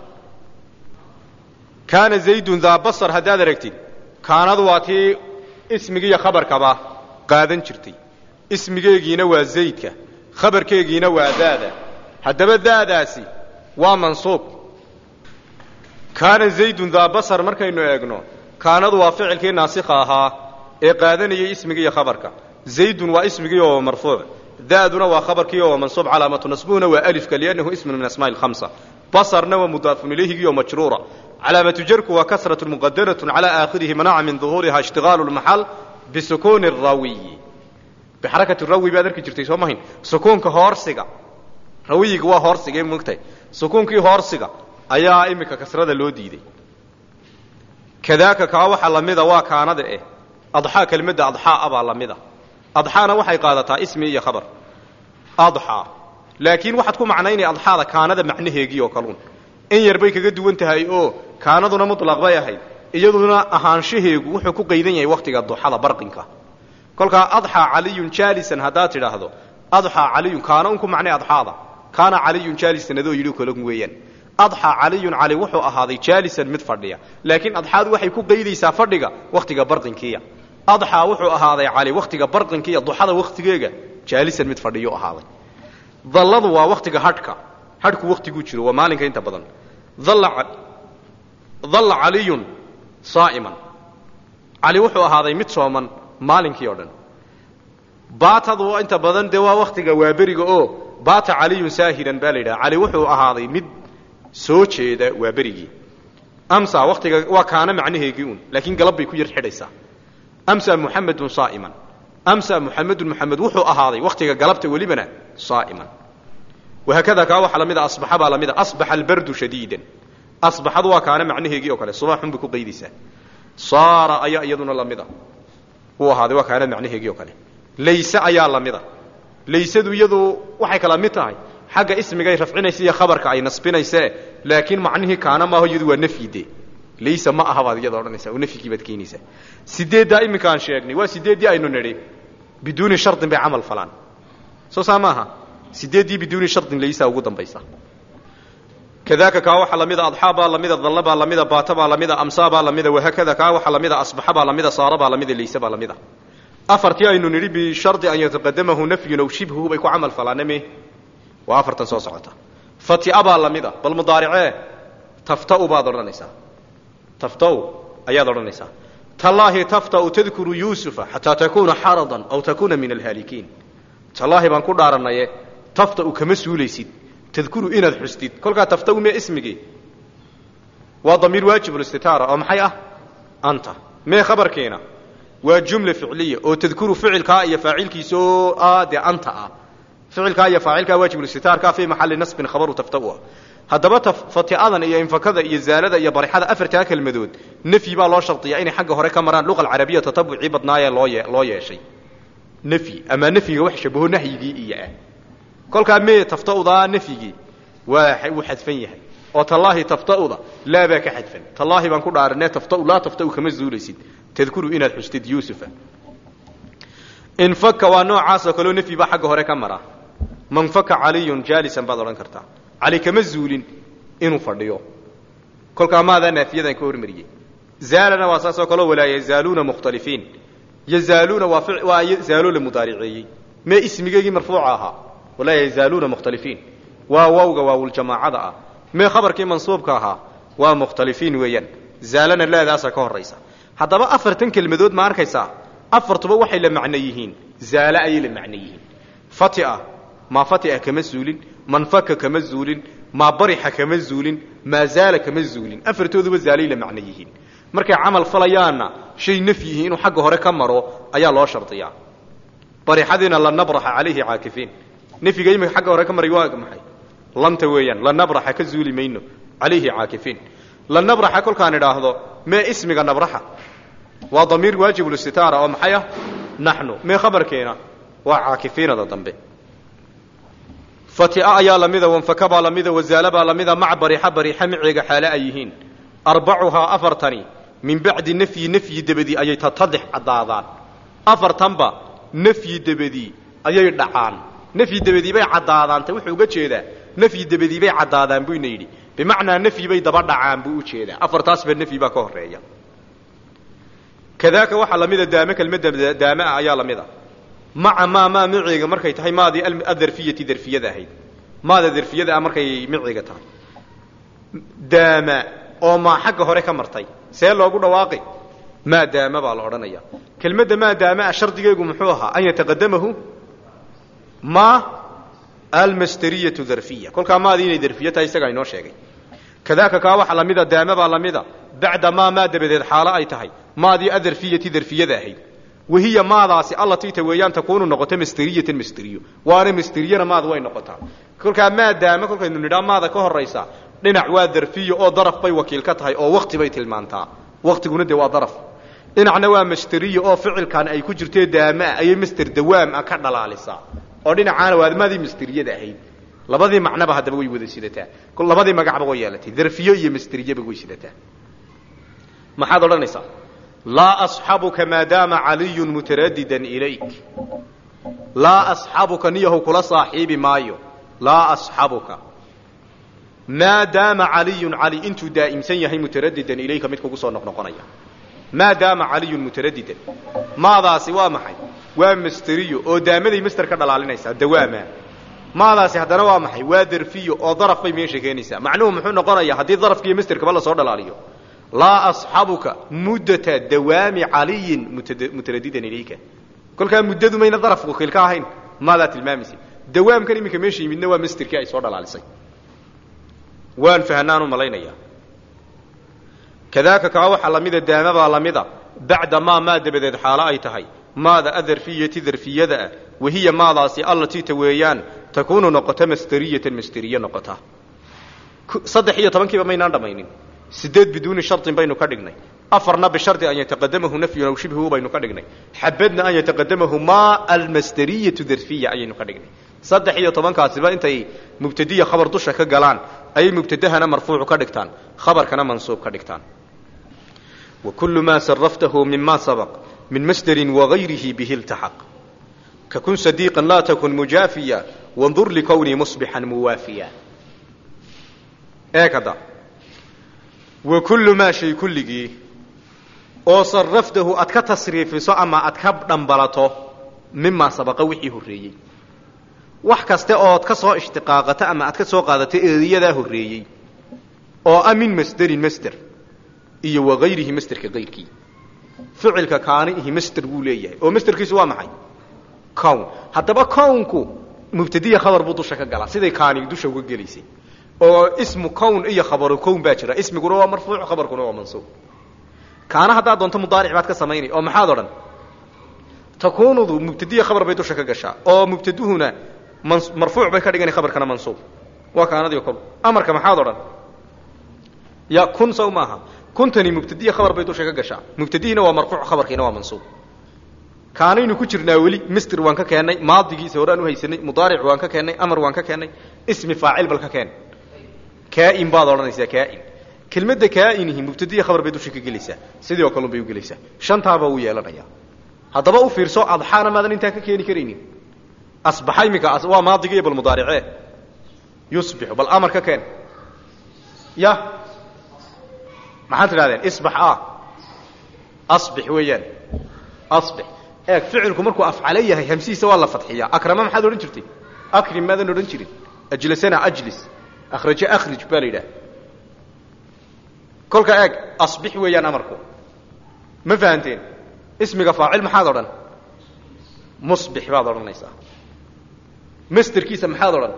kaana zaydun daa basar haddaad aragtid kaanadu waa tii ismigiiyo khabarkaba qaadan jirtay ismigeegiina waa zaydka khabarkeegiina waa daada haddaba daadaasi waa mansuub kaana zaydun daa basar markaynu eegno kaanadu waa ficilkii naasikha ahaa ee qaadanayay ismigii iyo khabarka zaydun waa ismigii oo marfuuc daaduna waa khabarkii oo mansuub calaamatu nasbuhuna waa alifka liannahu ismun min asmaa'i alkhamsa basarna waa mudaafun ilayhigii oo majruura calaamatu jarku waa kasratu muqadaratun calaa aakhirihi manaca min duhuuriha ishtigaalu lmaxal bisukuuni rawiyi bixarakati rawi baad arki jirtay soo mahayn sukuunka hoorsiga rawiyiga waa hoorsiga mogtahay sukuunkii hoorsiga ayaa iminka kasrada loo diiday kadaaka kaa waxa lamida waa kaanada eh adxaa kelmadda adxaa baa lamida adxaana waxay qaadataa ismi iyo khabar adxaa laakiin waxaad ku macnaynaya adxaada kaanada macnaheegii oo kaluun in yar bay kaga duwan tahay oo kaanaduna mutlaq bay ahayd iyaduna ahaanshaheegu wuxuu ku qaydan yahay wakhtiga duxada barqinka kolkaa adxaa caliyun jaalisan haddaad tidhaahdo adxaa caliyun kaana un ku macnay adxaada kaana caliyun jaalisan adoo yidhi kala weeyaan adxaa caliyun cali wuxuu ahaaday jaalisan mid fadhiya laakiin adxaadu waxay ku qaydaysaa fadhiga wakhtiga barqinkiiya adxaa wuxuu ahaaday cali wakhtiga barqinkiiya duxada wakhtigeega jaalisan mid fadhiyo ahaaday dalladu waa wakhtiga hadhka hadhku wakhtiguu jiro waa maalinka inta badan dalla caliyun saa'iman cali wuxuu ahaaday mid sooman maalinkii oo dhan baatadu inta badan dee waa wakhtiga waaberiga oo baata caliyun saahiran baa la yidhaha cali wuxuu ahaaday mid soo jeeda waaberigii amsa wakhtiga waa kaana macnaheegii uun laakiin galab bay ku yar xidhaysaa amsa muxamedun saa'iman amsa muxamedun muxamed wuxuu ahaaday wakhtiga galabta welibana saa'iman wahaakada kaa waxaa lamida asbaxa baa lamida asbaxa albardu shadiidan asbaxadu waa kaana macnaheegii oo kale subaxun bay ku qaydaysaa saara ayaa iyaduna lamida wuu ahaaday waa kaana macnaheegii oo kale layse ayaa lamida laysadu iyadu waxay kala mid tahay xagga ismigay rafcinaysa iyo khabarka ay nasbinayse laakiin macnihii kaana maaho iyadu waa nafyide laysa ma aha baad iyada odhanaysaa oo nafyigii baad keenaysaa sideeddaa iminka aan sheegnay waa sideeddii aynu nidhi biduuni shardin bay camal falaan soo saa maaha sideeddii biduuni shardin laysa ugu dambaysa kadaaka kaa waxaa lamida adxaa baa lamida dalla baa lamida baata baa lamida amsaa baa lamida wahaakada kaa waxaa lamida asbaxa baa lamida saara baa lamida layse baa lamida afartii aynu nidhi bishardi an yataqadamahu nafyun aw shibhuhu bay ku camal falaaname waa afartan soo socota fatia baa lamida bal mudaaricee taftau baad odhanaysaa taftau ayaad odhanaysaa tallaahi taftau tadkuru yuusufa xataa takuuna xaradan aw takuuna min alhaalikiin tallaahi baan ku dhaaranaye taftau kama suulaysid tadkuru inaad xustid kolkaa taftau mee ismigii وضمير واجب الاستتارة أو محي أنت ما خبر كينا وجملة فعلية أو تذكر فعل كا فاعل كيسو دي أنت فعل كا فاعل كا واجب الاستتارة كا في محل نصب خبر وتفتوه هذا فتي أذن إن فكذا يزالة يا بريحة أفرتاك المدود نفي بقى لا شرطية أي حاجة هراء كمران اللغة العربية تطبع عبدنايا لا شيء نفي أما نفي وحش به نهي دي إياه كل كلمة تفتوضا نفي وحذفين وتالله تفتوضا لا باك حذفا تالله بنقول عرنا تفتو لا تفتو كما زولسيد تذكروا إن الحشتد يوسف إن فك ونوع عاصة كلو نفي بقى حاجة هراء كمران من فك علي جالسا بدرا كرتا علي كما زولين إنه فرديو كل كلمة نافية كور مريه زالنا واساسا كلو ولا يزالون مختلفين يزالون ويزالون مضارعي ما اسمي مرفوعها ولا يزالون مختلفين واو الجماعه ما خبر كي منصوب كاها ومختلفين ويان زالنا لا داسا كهريسا hadaba afartan kelmadood ma arkaysa afartuba waxay la macnayihiin zaala ay la macnayihiin fatia ma fatia kama zuulin man fakka kama zuulin ma bariha kama zuulin ma zaala kama zuulin afartooduba zaalay la macnayihiin markay amal falayaana shay nafyihi inuu xagga hore ka maro ayaa loo shartiyaa barixadina la nabraha alayhi aakifin nafyiga imika xagga hore ka maray waa maxay lanta weeyaan la nabraha ka zuuli mayno alayhi aakifin la nabraha kulkaan idhaahdo ma ismiga nabraha waa damiir waajib al-istitara oo maxay nahnu ma khabarkeena waa aakifina dambe fatia ayaa lamida wan fakaba lamida wazalaba lamida mac bariha miciga xaala ayihiin arbacuha afartani من بعد نفي دبدي أي تتضح عضاضان أفرتنبا نفي دبدي أي دعان نفي دبدي بي عضاضان توحي وقتشيدا نفي دبدي بي عضاضان بي نيري بمعنى نفي بي دبر دعان بي وشيدا أفرتاس بالنفي با كهرية كذاك وحا لميدا دامك المدى داماء أيا لميدا مع ما معيغا مركي تحي ماضي الذرفية ذاهي ماذا ذرفية ذا مركي معيغا تحي داماء oo ma xagga hore ka martay see loogu dhawaaqay maadaama baa la oranaya kelmadda maadaama shardigeegu muxuu ahaa an yataqaddamahu ma al-masdariyatu dharfiyya kulka maadi inay dharfiyata isaga inoo sheegay kadaka ka waxa lamida daama baa lamida bacda ma dabadeed xaala ay tahay maadi adharfiyati dharfiyada ahayd wahiya maadaasi allati taweeyaan takuunu noqoto masdariyatan masdariyo waana masdariyana maad way noqotaa kulka maadaama kulkaynu nidhaa maada ka horeysa dhinac waa darfiyo oo daraf bay wakiil ka tahay oo waqti bay tilmaantaa waqtiguna de waa daraf dhinacna waa masdariyo oo ficilkan ay ku jirtee daama ay masdar dawaam ka dhalaalisa oo dhinacana waa maadii masdariyada ahayd labadii macnaba hadaba way wada sidataa kul labadii magacba way yeelatay darfiyo iyo masdariyaba way sidataa maxaad oranaysaa la ashabuka madama ali mutaraddidan ilayk la ashabuka niyahu kula saaxiibi maayo la ashabuka ما دام علي انتو دائم سنيهي مترددا إليك متكو قصوا نقنقنيا ما دام علي مترددا ماذا سوى محي ومستريو او دامدي مستر كدلالينيسا دواما ماذا سي هدنا وا محي وادرفيو او ظرف بي ميشا كينيسا معنوه محو نقنيا hadii ظرفكي مستر كبا لا سو دلاليو لا اصحابك مدة دوام علي مترددا إليك كل كان مدده مين ظرف وكيل كاهين ماذا تلمامسي دوام كان يمكن ميشي من نوا مستر كاي سو دلاليسay وان فهنانو ملينيا كذاك كاوح لميدا دامبا لميدا بعد ما دبدد حاله اي تahay ماذا ذرفيه وهي ماذا التي تويان تكون نقطه مستريه نقطه صدح iyo 10 kiiba maynaan dhamaynin 8 بدون شرط baynu ka dhignay afarna بشرط ان يتقدمه نفي او شبه baynu ka dhignay حبدنا ان يتقدمه ما المستريه ذرفيه aynu ka dhignay صدح iyo 10 kaasiba intay mubtadiya khabar dusha ka galaan ay mubtadahana marfuuc ka dhigtaan khabarkana mansuub ka dhigtaan وكل ما صرفته مما سبق من مصدر وغيره به التحق ككن صديقا لا تكن مجافيا وانظر لكوني مصبحا موافيا هكذا وكل ما شيء كله او صرفته ادك تصريف سو اما ادك دنبلته مما سبق وحي هريي wax kasta oo ka soo ishtiqaaqata ama aad ka soo qaadatay eriyada horeeyay oo amin masdar iyo waqayrihi masdarka qayrkii ficilka kaanihi masdar uu leeyahay oo masdarkiisu waa maxay kawn hadaba kawnku mubtadiya khabar buu dusha ka galaa siday kaani dusha uga galeysay oo ismu kown iyo khabaru kown baa jira ismiguna waa marfuuc khabarkuna waa mansuub kaana haddaad doonto mudaaric baad ka samaynay oo maxaad odhan takuunudu mubtadiya khabar bay dusha ka gashaa oo mubtaduhuna marfuuc bay ka dhigani khabarkana mansuub waa kaanadii kol amarka maxaad odhan ya kun saw maaha kuntani mubtadiya khabar bay dusha ka gashaa mubtadihiina waa marfuuc khabarkiina waa mansuub kaanaynu ku jirnaa weli mister waan ka keennay maadigiisa horaan u haysanay mudaaric waan ka keennay amar waan ka keennay ismi faacil bal ka keen kaa'in baad odhanaysaa kaa'in kelmadda kaa'inihi mubtadiya khabar bay dusha ka gelaysaa sidii oo kalun bay u gelaysaa shantaaba uu yeelanayaa haddaba u fiirso adxaana maadan intaa ka keeni karaynin asbaxa iminka waa maadigiiyo bal mudaaricee yusbixu bal amar ka keen ya maxaad tidhahdeen isbax asbix weeyaan asbix eeg ficilku markuu afcalo yahay hamsihiisa waa la fadxiyaa akrama maxaad odhan jirtay akrim maadan odhan jirin ajlasana ajlis akhraja akhrij baa la yidhaha kolka eeg asbix weeyaan amarku ma fahanteen ismiga faacil maxaad odhan musbix baad odhanaysaa masterkiisa maxaad odhan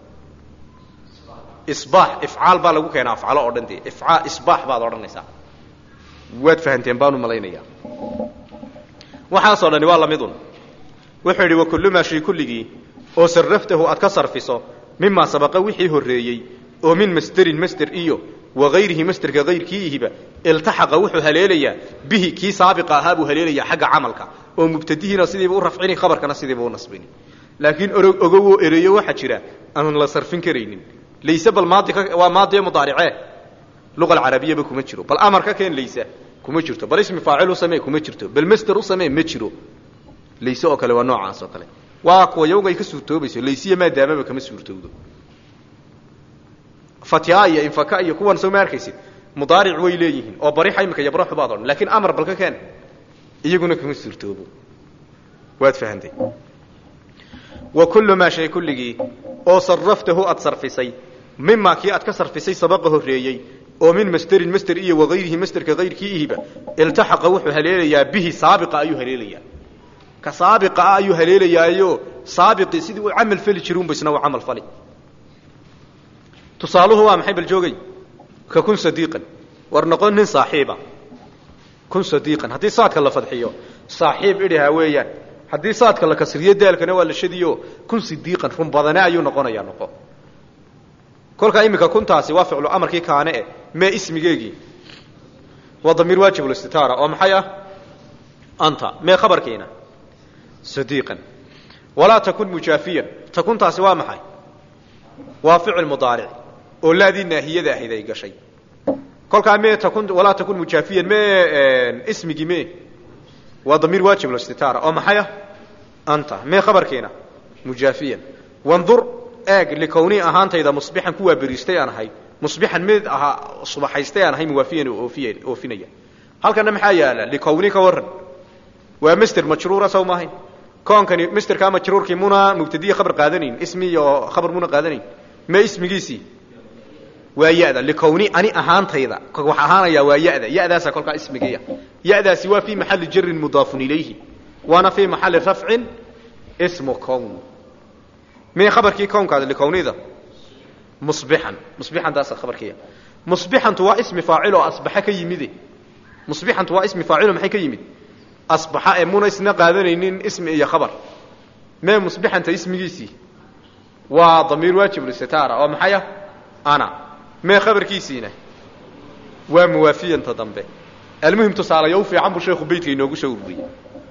isbaax ifcaal baa lagu keenaa afcalo oo dhan dee isbaax baad odhanaysaa waad fahanteen baanu malaynayaa waxaasoo dhani waa lamidun wuxuu yidhi wakullu maa shay kulligii oo sarraftahu aad ka sarfiso mimaa sabaqa wixii horreeyey oo min masderin masder iyo wagayrihi masderka hayrkiiihiba iltaxaqa wuxuu haleelayaa bihi kii saabiqa ahaa buu haleelayaa xagga camalka oo mubtadihiina sidiiba u rafcini khabarkana sidiiba u nasbini laakiin ogowoo ereeyo waxaa jira aan la sarfin karaynin layse bal waa maadiyo mudaaricee luqa alcarabiyaba kuma jiro bal amar ka keen laysa kuma jirto bal ismi faacil u samee kuma jirto bal masder u samee ma jiro layse oo kale waa noocaas oo kale waa kuwa yowga ay ka suurtoobayso laysiya maadaamaba kama suurtowdo fatyaa iyo infaka iyo kuwan soo ma arkaysid mudaaric way leeyihiin oo barixa imika yabraxu baad odhan laakiin amar bal ka keen iyaguna kama suurtoobo waad fahantay wa kullu maa shay kulligii oo sarraftahu aad sarfisay mimaa kii aad ka sarfisay sabaqa horreeyey oo min masderin masder iyo wagayrihi masderka hayrkiiihiba iltaxaqa wuxuu haleelayaa bihi saabiqa ayuu haleelayaa ka saabiqa ah ayuu haleelayaayo saabiqii sidii uu camal fali jiruunba isna uu camal fali tusaaluhu waa maxay bal joogay ka kun sadiiqan war noqon nin saaxiiba kun sadiiqan haddii saadka la fadxiyo saaxiib idhaha weeyaan haddii saadka la kasriyo daalkana waa la shadiyo kun sidiiqan run badane ayuu noqonayaa noqo kolkaa iminka kuntaasi waa ficlu amarkii kaane eh mee ismigeegii waa damiir waajib listitaara oo maxay ah anta mee khabarkiina sadiiqan walaa takun mujaafiyan takuntaasi waa maxay waa ficil mudaaric oo laadii naahiyada ahayd ay gashay kolkaa mee takun walaa takun mujaafiyan mee ismigii mee waa damiir waajib listitaara oo maxay ah anta mee khabarkiina mujaafiyan wandur eeg likownii ahaantayda musbixan kuwaa beriistay aan ahay musbixan mid ahaa subaxaystay aan ahay muwaafiyan oo oofinaya halkana maxaa yaala likowni ka waran waa master majruura saw maahayn koonkani masterkaa majruurkii muna mubtadiya khabar qaadanayn ismi iyo khabar muna qaadanayn ma ismigiisii waa ya-da likowni ani ahaantayda wax ahaanayaa waa ya-da ya-daasa kolkaa ismigiiya ya-daasi waa fii maxalli jarin mudaafun ilayhi waana fii maxalli rafcin ismu kown mie khabarkii kownkaada likownida musbixan musbixantaasa khabarkiiya musbixantu waa ismi faacil oo asbaxa ka yimide musbixantu waa ismi faacilo maxay ka yimid asbaxa ee muna isna qaadanaynin ismi iyo khabar mee musbixanta ismigiisii waa damiir waajib listitaara oo maxay ah ana mee khabarkiisiina waa muwaafiyanta dambe almuhim tusaalayo fiican buu sheekhu beydka inoogu soo ururiyey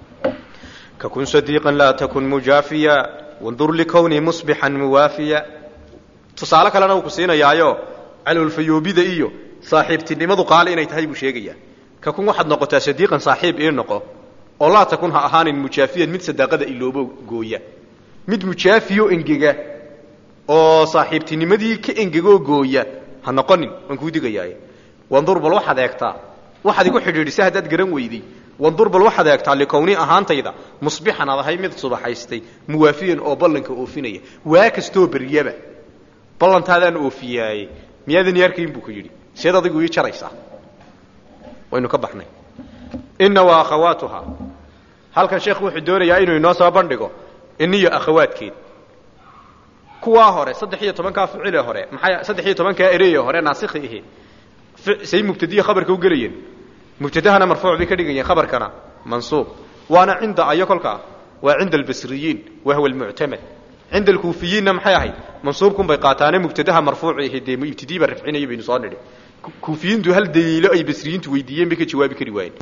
ka kun sadiiqan laa takun mujaafiya wandur likowni musbixan muwaafiya tusaale kalena uu ku siinayaayo calolfayoobida iyo saaxiibtinimadu qaali inay tahay buu sheegayaa ka kun waxaad noqotaa sadiiqan saaxiib ii noqo oo laa takun ha ahaanin mujaafiyan mid sadaaqada iloobo gooya mid mujaafiyo engega oo saaxiibtinimadii ka engegoo gooya ha noqonin waan kuu digayaaye wandur bal waxaad eegtaa waxaad igu xidhiidhisa haddaad garan weyday wandur bal waxaad eegtaa likowni ahaantayda musbixan ad ahay mid subaxaystay muwaafiyan oo ballanka oofinaya waa kastoo beryaba ballantaadaan oofiyaaye miyaadan yaarkayn buu ku yidhi seed adigu ii jaraysaa waynu ka baxnay inna wa akhawaatuhaa halkan sheekhu wuxuu doonayaa inuu inoo soo bandhigo iniyo akhawaadkeed kuwa hore 13 ka ficil hore maxay 13 ka erey hore naasikh ihi say mubtadiya khabarka u galiyeen mubtadahana marfuuc bi ka dhigayeen khabarkana mansuub waana cinda ayakolka waa cinda albasriyiin wa huwa almu'tamad عند الكوفيين maxay ahay mansuubkum bay qaataan mubtadaha marfuuc ee hidee ibtidii ba rafcinay baynu soo nidhi kuufiyiintu hal daliilo ay basriyiintu weydiiyeen bay ka jawaabi kari waayeen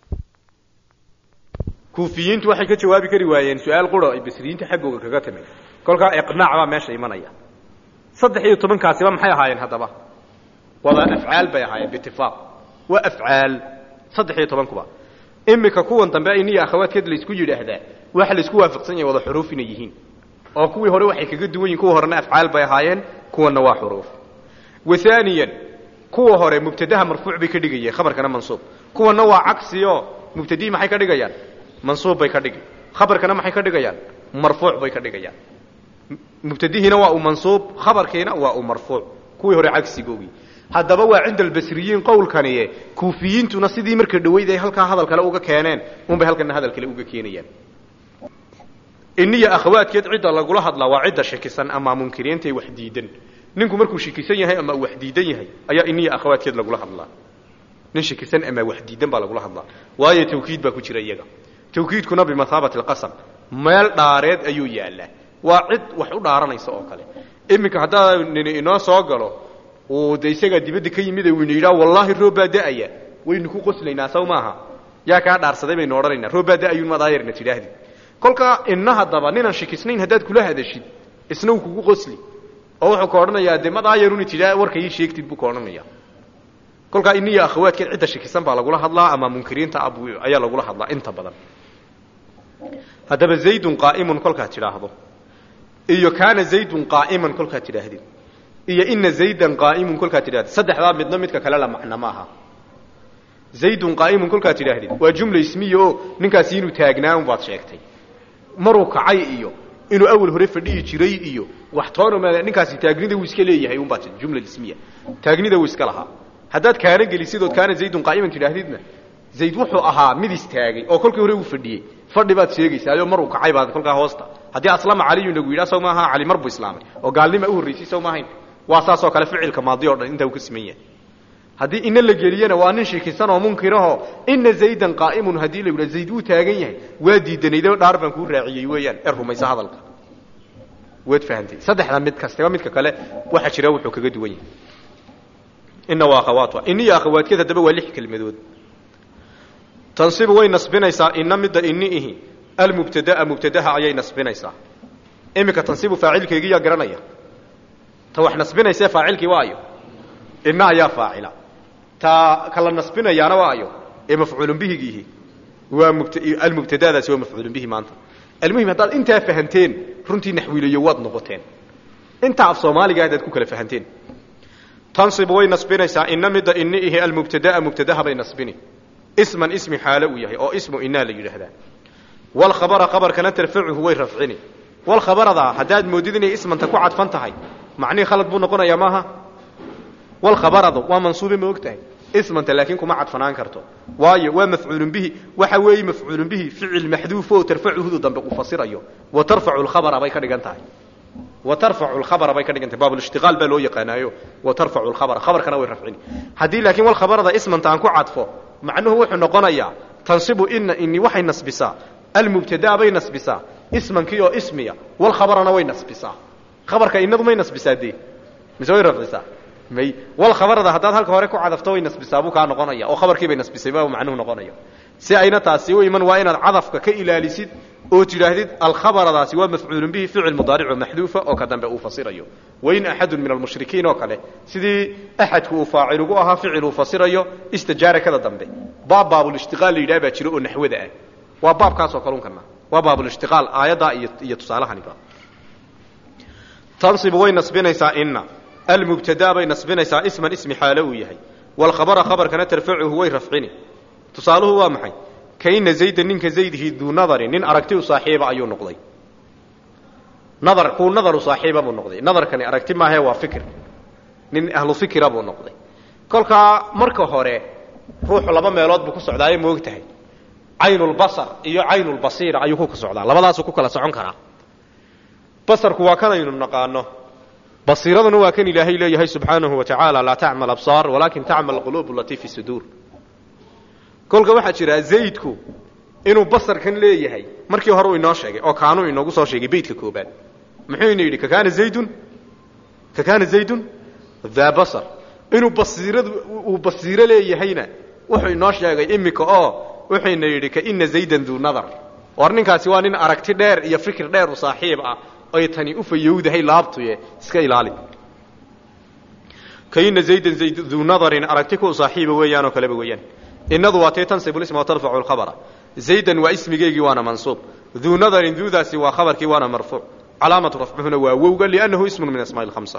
kuufiyiintu waxay ka jawaabi kari waayeen su'aal qoro ay basriyiinta xaqooga kaga timay kolka iqnaac ba meesha imanaya 13 kaasi ba maxay ahaayeen hadaba wada afcaal bay ahaayeen bittifaaq wa afcaal 13 kuba imika kuwan dambe ay niya akhawaadkeed la isku yiraahdaa waxa la isku waafaqsan yahay wada xuruuf inay yihiin oo kuwii hore waxay kaga duwan yihiin kuwa horena afcaal bay ahaayeen kuwana waa xuruuf wathaniyan kuwa hore mubtadaha marfuuc bay ka dhigayeen khabarkana mansuub kuwana waa cagsiyo mubtadii maxay ka dhigayaan mansuub bay ka dhigay khabarkana maxay ka dhigayaan marfuuc bay ka dhigayaan mubtadihiina waa mansuub khabarkiina waa marfuuc kuwii hore cagsigoogi hadaba waa cinda albasriyiin qowlkaniye kuufiyiintuna sidii markay dhaweeyay halka hadal kale uga keeneen bay halkana hadal kale uga keenayaan inniya akhawaadkeed cida lagula hadlaa waa cida shakisan ama munkiriinta ay wax diidan ninku markuu shakisan yahay ama wax diidan yahay ayaa inniya akhawaadkeed lagula hadlaa nin shakisan ama wax diidan baa lagula hadlaa waayo tawkiid baa ku jira iyaga tawkiidkuna bi mathabati alqasam meel dhaareed ayuu yaalaa waa cid wax u dhaaranaysa oo kale imika hadaa nin inoo soo galo oo deysaga dibadda ka yimid uu yiraahdo wallahi rooba daaya waynu ku qoslaynaa saw maaha yaa ka dhaarsaday baynu oranaynaa rooba daayun ma daayirna tiraahdi kolka innaha daba ninaan shakisnayn hadaad kula hadashid isna uu kugu qosli oo wuxuu ka oranayaa de ma daayirun tiraa warka ii sheegtid buu ka oranayaa kolka inniya akhawaadkeed cid shakisan baa lagula hadlaa ama munkiriinta abu ayaa lagula hadlaa inta badan hadaba zaydun qaa'imun kolka tiraahdo iyo kaana zaydun qaa'iman kolka tiraahdo iyo inna zaydan qaa'imun kolka tiraahdo saddexda midna midka kale la macna maaha zaydun qaa'imun kolka tiraahdo waa jumla ismiya oo ninkaas inuu taagnaan baad sheegtay maruu kacay iyo inuu awal hore fadhiyi jiray iyo wax toona ninkaasi taagnida uu iska leeyahay un baad jumla ismiya taagnida uu iska lahaa hadaad kaana gelisidoo kaana zaydun qaa'iman tiraahdeedna zayd wuxuu ahaa mid istaagay oo kolkii hore uu fadhiyay fadhi baad sheegaysaa ayo maruu kacay baad kolka hoosta hadii aslama cali nagu yiraahdo maaha cali marbu islaamay oo gaalnimo u horeysay soo maahayn waa saas oo kale ficilka maadi oo dhan inta uu ka sameeyay hadii in la geliyana waa nin sheekisan oo munkiraho inna zaydan qaa'imun hadii la yiraahdo zayd uu taagan yahay waa diidanaydo dhaar baan ku raaciyay weeyaan rumaysa hadalka wad fahamtay saddexda mid kasta midka kale waxa jira wuxuu kaga duwan yahay inna wa akhawatu inni akhawaadkeeda daba waa 6 kelmadood تنصب وين نصبنيسا إن مد إنيه المبتدأ مبتدأها عيي نصبنيسا إمك تنصب فاعلك يجي قرنيا توح نصبنيسا فاعلك وايو إن يا فاعلا تا كلا نصبنا يا نوايو مفعول به جيه المبتدأ ذا سوى مفعول به ما أنت المهم هذا أنت فهمتين رنتي نحوي ليواد نقطتين أنت عف صومالي قاعد تكون فهمتين تنصب وين نصبنيسا إن مد إنيه المبتدأ مبتدأها بين نصبني اسما اسم حاله يحيى او اسم ان لا يرهدا والخبر خبر كان ترفعه هو رفعني والخبر ذا حداد موددني اسما تكو عدفنتahay معني خلط بو نقونيا ماها والخبر ذا ومنصوب ما وقتها اسما لكن كما عدفنان كرتو وايو ومفعول به waxa weey مفعول به فعل محذوف وترفعه ذو ضمب قفصيريو وترفع الخبر باي كدغنtahay وترفع الخبر باي كدغنtahay باب الاشتغال با لو يقانايو وترفع الخبر خبر كان وي رفعني hadii laakiin والخبر ذا اسما تان ku cadfo معنه وحو نقونيا تنصب إني وحي نصبسا المبتدا بي نصبسا اسما كيو اسميا والخبرنا وي نصبسا خبرك إنه ما ينصبسا دي مسوي رفضسا مي والخبر ذا هداد هالك هوريكو عذفتو ينصبسا بو كان نقونيا او خبر كي بي نصبسا با معنه نقونيا سي اين تاسي ويمن وين عذفك كإلاليسيد او تراهديد الخبر ذا سوى مفعول به فعل مضارع محذوف او كدنبه او فصيريو وين احد من المشركين او كله سيدي احد هو فاعل او اها فعل فصيريو استجاره كذا دنبه باب الاشتغال اللي با جيرو نحوده اه وا باب كاس او كلون كنا وا باب الاشتغال ايدا iyo tusaalahani ba تنصب وين نصبنيسا ان المبتدا بين نصبنيسا اسما اسم حاله يحي والخبر خبر كان ترفعه هو رفعني تصاله هو maxay كاين زيد نينك زيد ذو نظر نين ارغتي صاحب ايو نقدي نظر كو نظر صاحب ابو نقدي نظر كان ارغتي ما هي وا فكر نين اهل فكر ابو نقدي كلكا marka hore ruux laba meelood buu ku socdaay moogtahay aynul basar iyo aynul basira ayuu ku socdaa labadaas ku kala socon kara basarku waa kan aynu naqaano basiiraduna waa kan ilaahay leeyahay subxaanahu wa tacaala laa tacmal absaar walaakin tacmal quluubu allatii fi suduur kolka waxaa jira zaydku inuu basarkan leeyahay markii hore uu inoo sheegay oo kaanuu inoogu soo sheegay beydka koobaad muxuu ina yidhi kakaana zaydun daa basar inuu basiiro leeyahayna wuxuu inoo sheegay imika oo wuxuyna yidhi kaina zaydan duu nadar war ninkaasi waa nin aragti dheer iyo fikir dheer u saaxiib ah ay tani u fayowdahay laabtuye iska ilaali kaina zaydan zayd duu nadarin aragti ku saaxiiba weeyaan oo kaleba weeyaan innadu waa tee tansibu isma wa tarfacu alkhabara zaydan waa ismigeygii waana mansuub duu nadarin duudaasi waa khabarkii waana marfuuc calaamatu rafcuhuna waa wowga liannahu ismun min asmaa'i alkhamsa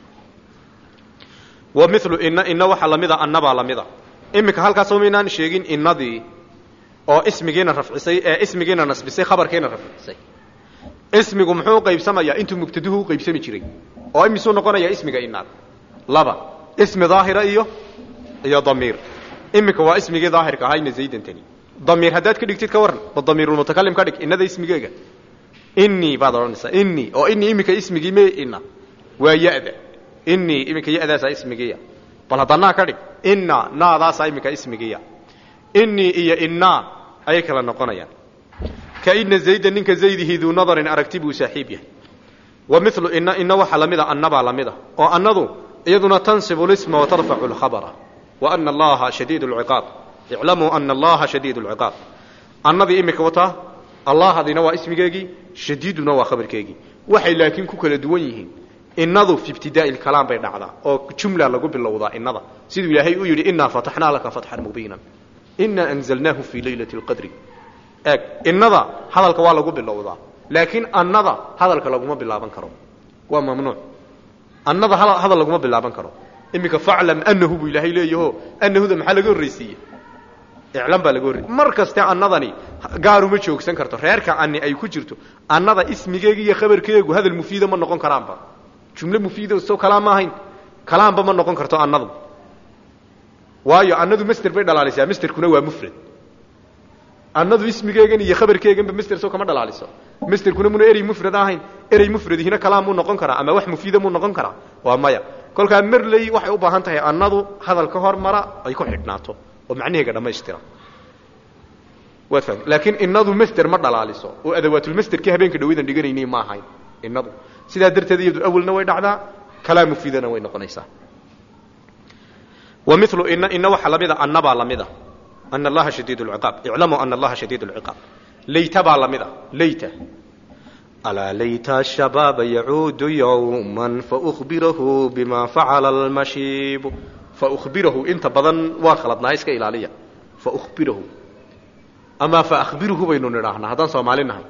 wa milu inna waxa lamida annabaa lamida iminka halkaas maynaan sheegin innadii oo ismigiina rafcisay ee ismigiina nasbisay khabarkiina rafcisay ismigu muxuu qaybsamayaa intuu mubtaduhu u qaybsami jiray oo imisuu noqonayaa ismiga inaad laba ismi daahira iyo damiir iminka waa ismigii daahirka ahayna zaydantani damiir haddaad ka dhigtid ka waran ba damiirulmutakalim ka dhig innada ismigeega innii baad odhanaysaa innii oo innii iminka ismigii mee inna waa ya-da innii iminka ya-daasaa ismigiya bal haddannaa ka dhig inna naadaasaa iminka ismigiya innii iyo innaa ayay kala noqonayaan kaina zaydan ninka zaydihi duu nadarin aragti buu saaxiib yahay wa milu inna waxa lamida annabaa lamida oo annadu iyaduna tansibu lisma wa tarfacu alkhabara wa ana allaha shadiid lciqaab iclamuu ana allaha shadiid lciqaab annadii imika wataa allahadina waa ismigeegii shadiiduna waa khabarkeegii waxay laakiin ku kala duwan yihiin innadu fi ibtidaa'i lkalaam bay dhacdaa oo jumla lagu bilowdaa innada siduu ilaahay u yidhi innaa fataxnaa laka fatxan mubiinan innaa anzalnaahu fii laylati lqadri eeg innada hadalka waa lagu bilowdaa laakiin annada hadalka laguma bilaaban karo waa mamnuuc annada hadal laguma bilaaban karo iminka faclam annahu buu ilaahay leeyaho annahuda maxaa laga horraysiiye iclam baa laga horreysiye mar kaste annadani gaaruma joogsan karto reerka anni ay ku jirto annada ismigeegi iyo khabarkeegu hadal mufiida ma noqon karaanba jumle mufiida soo kalaam ma ahayn kalaamba ma noqon karto annadu waayo annadu master bay dhalaalisaa masterkuna waa mufrad annadu ismigeegan iyo khabarkeeganba master soo kama dhalaaliso masterkuna muna erey mufrad ahayn erey mufradihina kalaam muu noqon karaa ama wax mufiida muu noqon karaa waa maya kolkaa marley waxay u baahan tahay annadu hadal ka hormara ay ku xidhnaato oo macnaheega dhammaystira waad fahmi laakiin innadu master ma dhalaaliso oo adawaatulmasterkii habeenka dhawidan dhiganaynay ma ahayn innadu sidaa darteed iyadu awalna way dhacdaa kalaam mufiidana way noqonaysaa wa milu inna waxa lamida annabaa lamida ana allaha shadiid lciqaab iclamuu ana allaha shadiid lciqaab layta baa lamida layta alaa layta shabaaba yacuudu yowman faubirahu bima facala almashiibu faubirahu inta badan waa khaladnaa iska ilaaliya faubirahu ama faahbiruhu baynu nidhaahnaa haddaan soomaali nahay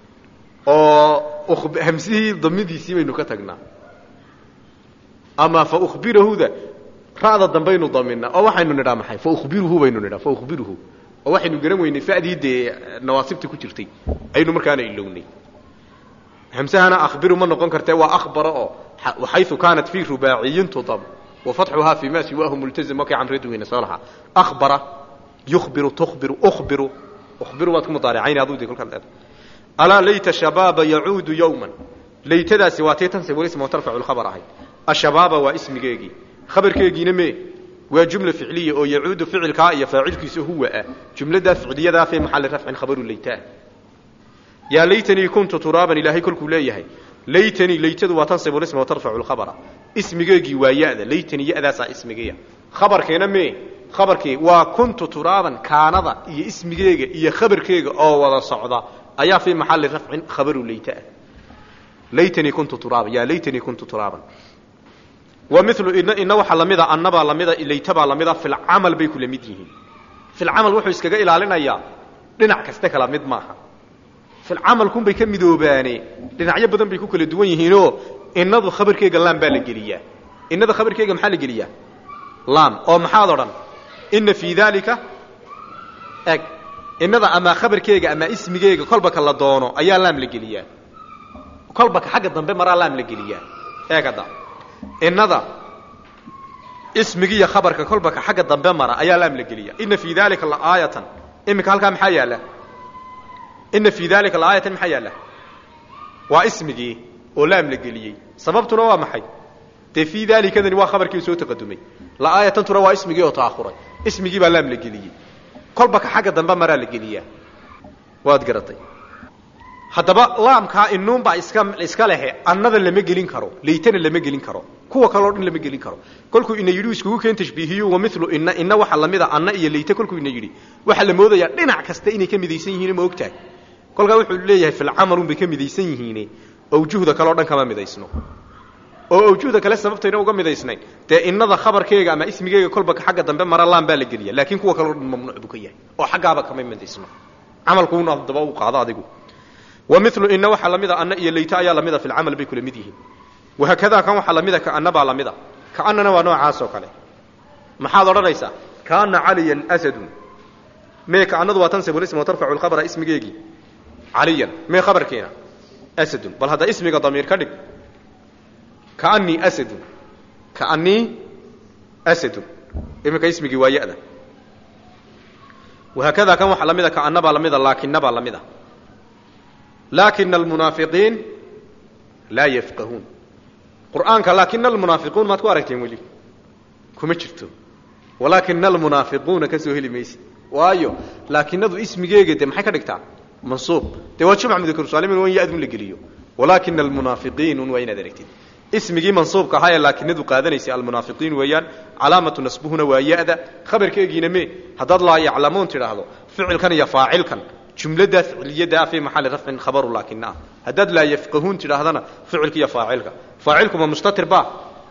oo hamsihii damidiisii baynu ka tagnaa ama faubirahuda ra'da dambaynu daminaa oo waxaynu nidhaa maxay faubbiruhu baynu nidhaa faubbiruhu oo waxaynu garan weynay fa'dii dee nawaasibta ku jirtay aynu markaana ilownay hamsahana akhbiru ma noqon kartee waa akhbara oo waxaytu kaanat fii rubaaciyin tudab wa fatxuhaa fii ma siwaahu multazim wakay camreduweyna soo lahaa akhbara yukhbiru tukhbiru ukhbiru ukhbiru waad ku mudaaricayna aduu dee kolkaan leedahay alaa layta shabaaba yacuudu yowman laytadaasi waa tii tansib walisma wa tarfacu lkhabar ahayd ashabaaba waa ismigeegii khabarkeegiina mee waa jumla ficliya oo yacuudu ficilkaa iyo faacilkiisa huwa ah jumladaa ficliyadaa fii maxalli rafcin khabaru laytaa yaa laytanii kuntu turaaban ilaahay kolkuu leeyahay laytanii laytadu waa tansibu lisma wa tarfacu lkhabara ismigeegii waa ya-da laytanii ya-daasaa ismigiya khabarkeena mee khabarkii waa kuntu turaaban kaanada iyo ismigeega iyo khabarkeega oo wada socda ayaa fii maxalli rafcin khabaru laytaa laytanii kuntu turaaban yaa laytanii kuntu turaaban wa milu inna waxa lamida annabaa lamida laytabaa lamida filcamal bay kula mid yihiin filcamal wuxuu iskaga ilaalinayaa dhinac kasta kala mid maaha filcamalkunbay ka midoobaane dhinacyo badan bay ku kala duwan yihiinoo innadu khabarkeega laam baa la geliyaa innada khabarkeega maxaa la geliyaa laam oo maxaad odhan inna fii daalika eg innada ama khabarkeega ama ismigeega kolba ka la doono ayaa laam la geliyaa kolba ka xagga dambe maraa laam la geliyaa eegada innada ismigiiyo khabarka kolba ka xagga dambe mara ayaa laam la geliya inna fii dalika laaayatan iminka halkaa maxaa yaalla inna fii dalika laaayatan maxaa yaalla waa ismigii oo laam la geliyey sababtuna waa maxay dee fii daalikadani waa khabarkii soo taqadumay la'aayatantuna waa ismigii oo ta'akhuray ismigii baa laam la geliyey kolba ka xagga dambe maraa la geliyaa waad garatay haddaba laamkaa innuun baa iska lehe annada lama gelin karo laytana lama gelin karo kuwa kaloo dhan lama gelin karo kolkuu ina yidhi iskugu keen tashbiihiyo wa milu inna waxa lamida anna iyo layta kolkuu ina yidhi waxaa la moodayaa dhinac kasta inay ka midaysan yihiin ma ogtahay kolkaa wuxuu leeyahay filcamalun bay ka midaysan yihiine awjuhda kaleo dhan kama midaysno oo awjuhda kale sababtayna uga midaysnayn dee innada khabarkeega ama ismigeyga kolba xagga dambe mara laan baa la geliya laakiin kuwa kaleo dhan mamnuuc buu ka yahay oo xaggaaba kama midaysno camalkuuna haddaba u qaado adigu ومثل إن وحى لمدة أن إليتا يا لمدة في العمل بكل مديه وهكذا كان وحى لمدة كأن با لمدة كأننا ونوع عاسو كله محاضرة ليس كأن عليا أسد ما كأن ضوء تنسب الاسم وترفع الخبر اسم جيجي عليا ما خبر كينا أسد بل هذا اسمك ضمير كذب كأني أسد كأني أسد إما كاسمك ويأذى وهكذا كان وحى لمدة كأن با لمدة لكن نبا لمدة لكن المنافقين لا يفقهون قرآنك لكن المنافقون ما تقاركتين ولي كم جرتوا ولكن المنافقون كسوهلي ميسي وايو لكن هذا اسم جيجة ما حكى دكتور منصوب توجه مع مذكر سالم وين يأذن لجليو ولكن المنافقين وين دركتين اسم جي منصوب كهاي لكن هذا قادنيسي المنافقين ويان علامة نسبهنا ويأذى خبر كيجي نمي هذا لا يعلمون ترى هذا فعل كان يفاعل كان جملة فعلية في محل رفع خبر لكنها هدد لا يفقهون ترى هذا فعلك يا فاعلك فاعلكم مستتر با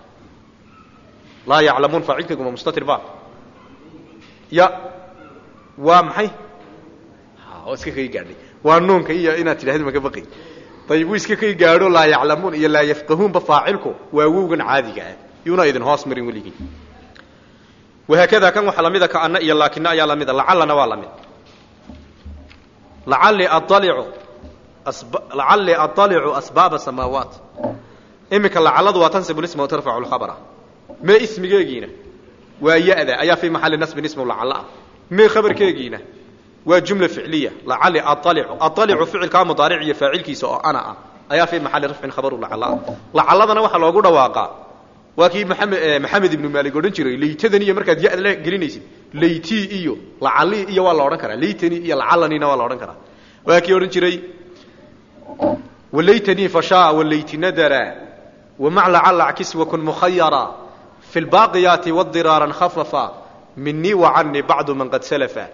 لا يعلمون فاعلكم مستتر با يا ومحي اسكي كي غادي وانون كي ان ترى ما بقي طيب واسكي كي غادو لا يعلمون يا لا يفقهون بفاعلكم واوغن عاديغا يونا اذن هوس مرين وليغي وهكذا كان وحلميده كان يا لكن يا لميده لعلنا ولميد لعلي أطلع أسباب السماوات إمك لعلض وتنسب الاسم وترفع الخبر ما اسم كيجينا ويأذى أيا في محل نسب اسمه لعل ما خبر كيجينا وجملة فعلية لعلي أطلع فعل كان مضارع يفاعل كيس أنا أيا في محل رفع خبر لعلضنا وحا لوغو دواقا وكي محمد بن مالك ودن جيري ليتدني markaad ya la gelinaysid leyti iyo lacali iyo waa la oran karaa leytani iyo lacalani waa la oran karaa waakii oran jiray walaytani fasha walayti nadara ومع لعل عكس وكن مخيرا في الباقيات والضرارا خففا مني وعني بعض من قد سلفا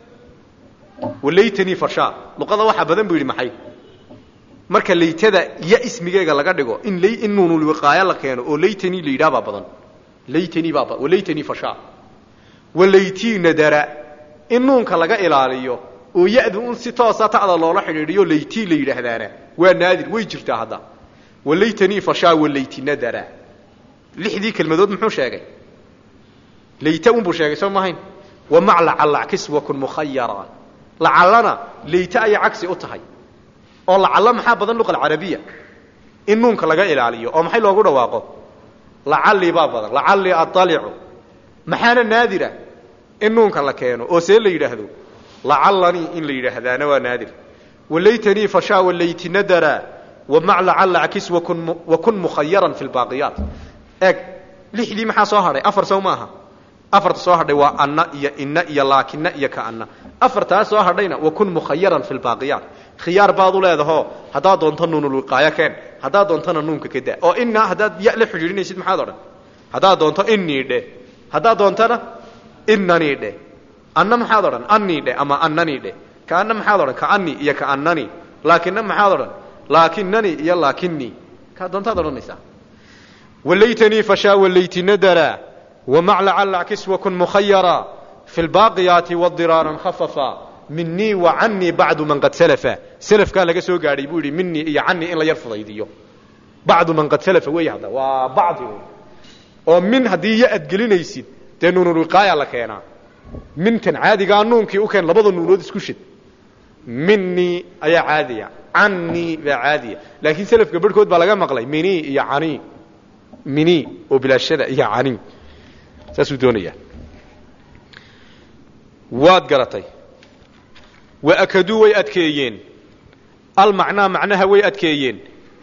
walaytani fasha luqada waxa badan buu yiri maxay marka laytada ya ismigeyga laga dhigo in nuunul wiqaaya la keeno oo laytani liidaba badan laytani baba walaytani fasha walayti nadara in nuunka laga ilaaliyo oo yaadu si toosa taada loola xiriiriyo layti la yiraahdaana waa naadir way jirtaa hadda walaytani fasha walayti nadara lixdii kelmadood muxuu sheegay layta buu sheegay soo maahayn wa ma'la alla kiswa kun mukhayyara la'allana layta ay aksi u tahay oo lacalla maxaa badan luqada carabiga in nuunka laga ilaaliyo oo maxay loogu dhawaaqo lacalli baa badan lacalli atali'u maxaana naadira in nuunka la keeno oo see la yiraahdo lacallani in la yiraahdaana waa naadir walaytani fasha walayti nadara wa ma'a la'alla akis wa kun mukhayyaran fi albaqiyat lixdii maxaa soo haray afar soo maaha afarta soo hadhay waa anna iyo inna iyo laakinna iyo kaanna afarta soo hadhayna wa kun mukhayyaran fi albaqiyat khiyaar baad u leedahay hadaa doonto nuunul wiqaaya keen hadaa doontana nuunka kada oo inna hadaa ya la xiriirinaysid maxaad oran hadaa doonto inni dhe hadaa doontana innani dhe anna maxaad oran anni dhe ama annani dhe kaanna maxaad oran kaanni iyo kaannani laakinna maxaad oran laakinnani iyo laakinni ka doontaad oranaysaa walaytani fasha walayti nadara ومع لعل عكس وكن مخيرا في الباقيات والضرارا خففا مني وعني بعد من قد سلف كان لغا سو غاري بو يري مني iyo عني in la yar fudaydiyo بعد من قد سلف way hada waa bacdi oo min hadii ya ad gelinaysid teenunu wiqaaya la keenaa mintan caadiga nuunkii u keen labada nuunood isku shid minni ayaa caadiya anni ba caadiya laakiin salafka barkood baa laga maqlay mini iyo ani mini oo bilaashada iyo ani ساسو دونيا واد قرطي وأكدوا ويأتكيين المعنى معناها ويأتكيين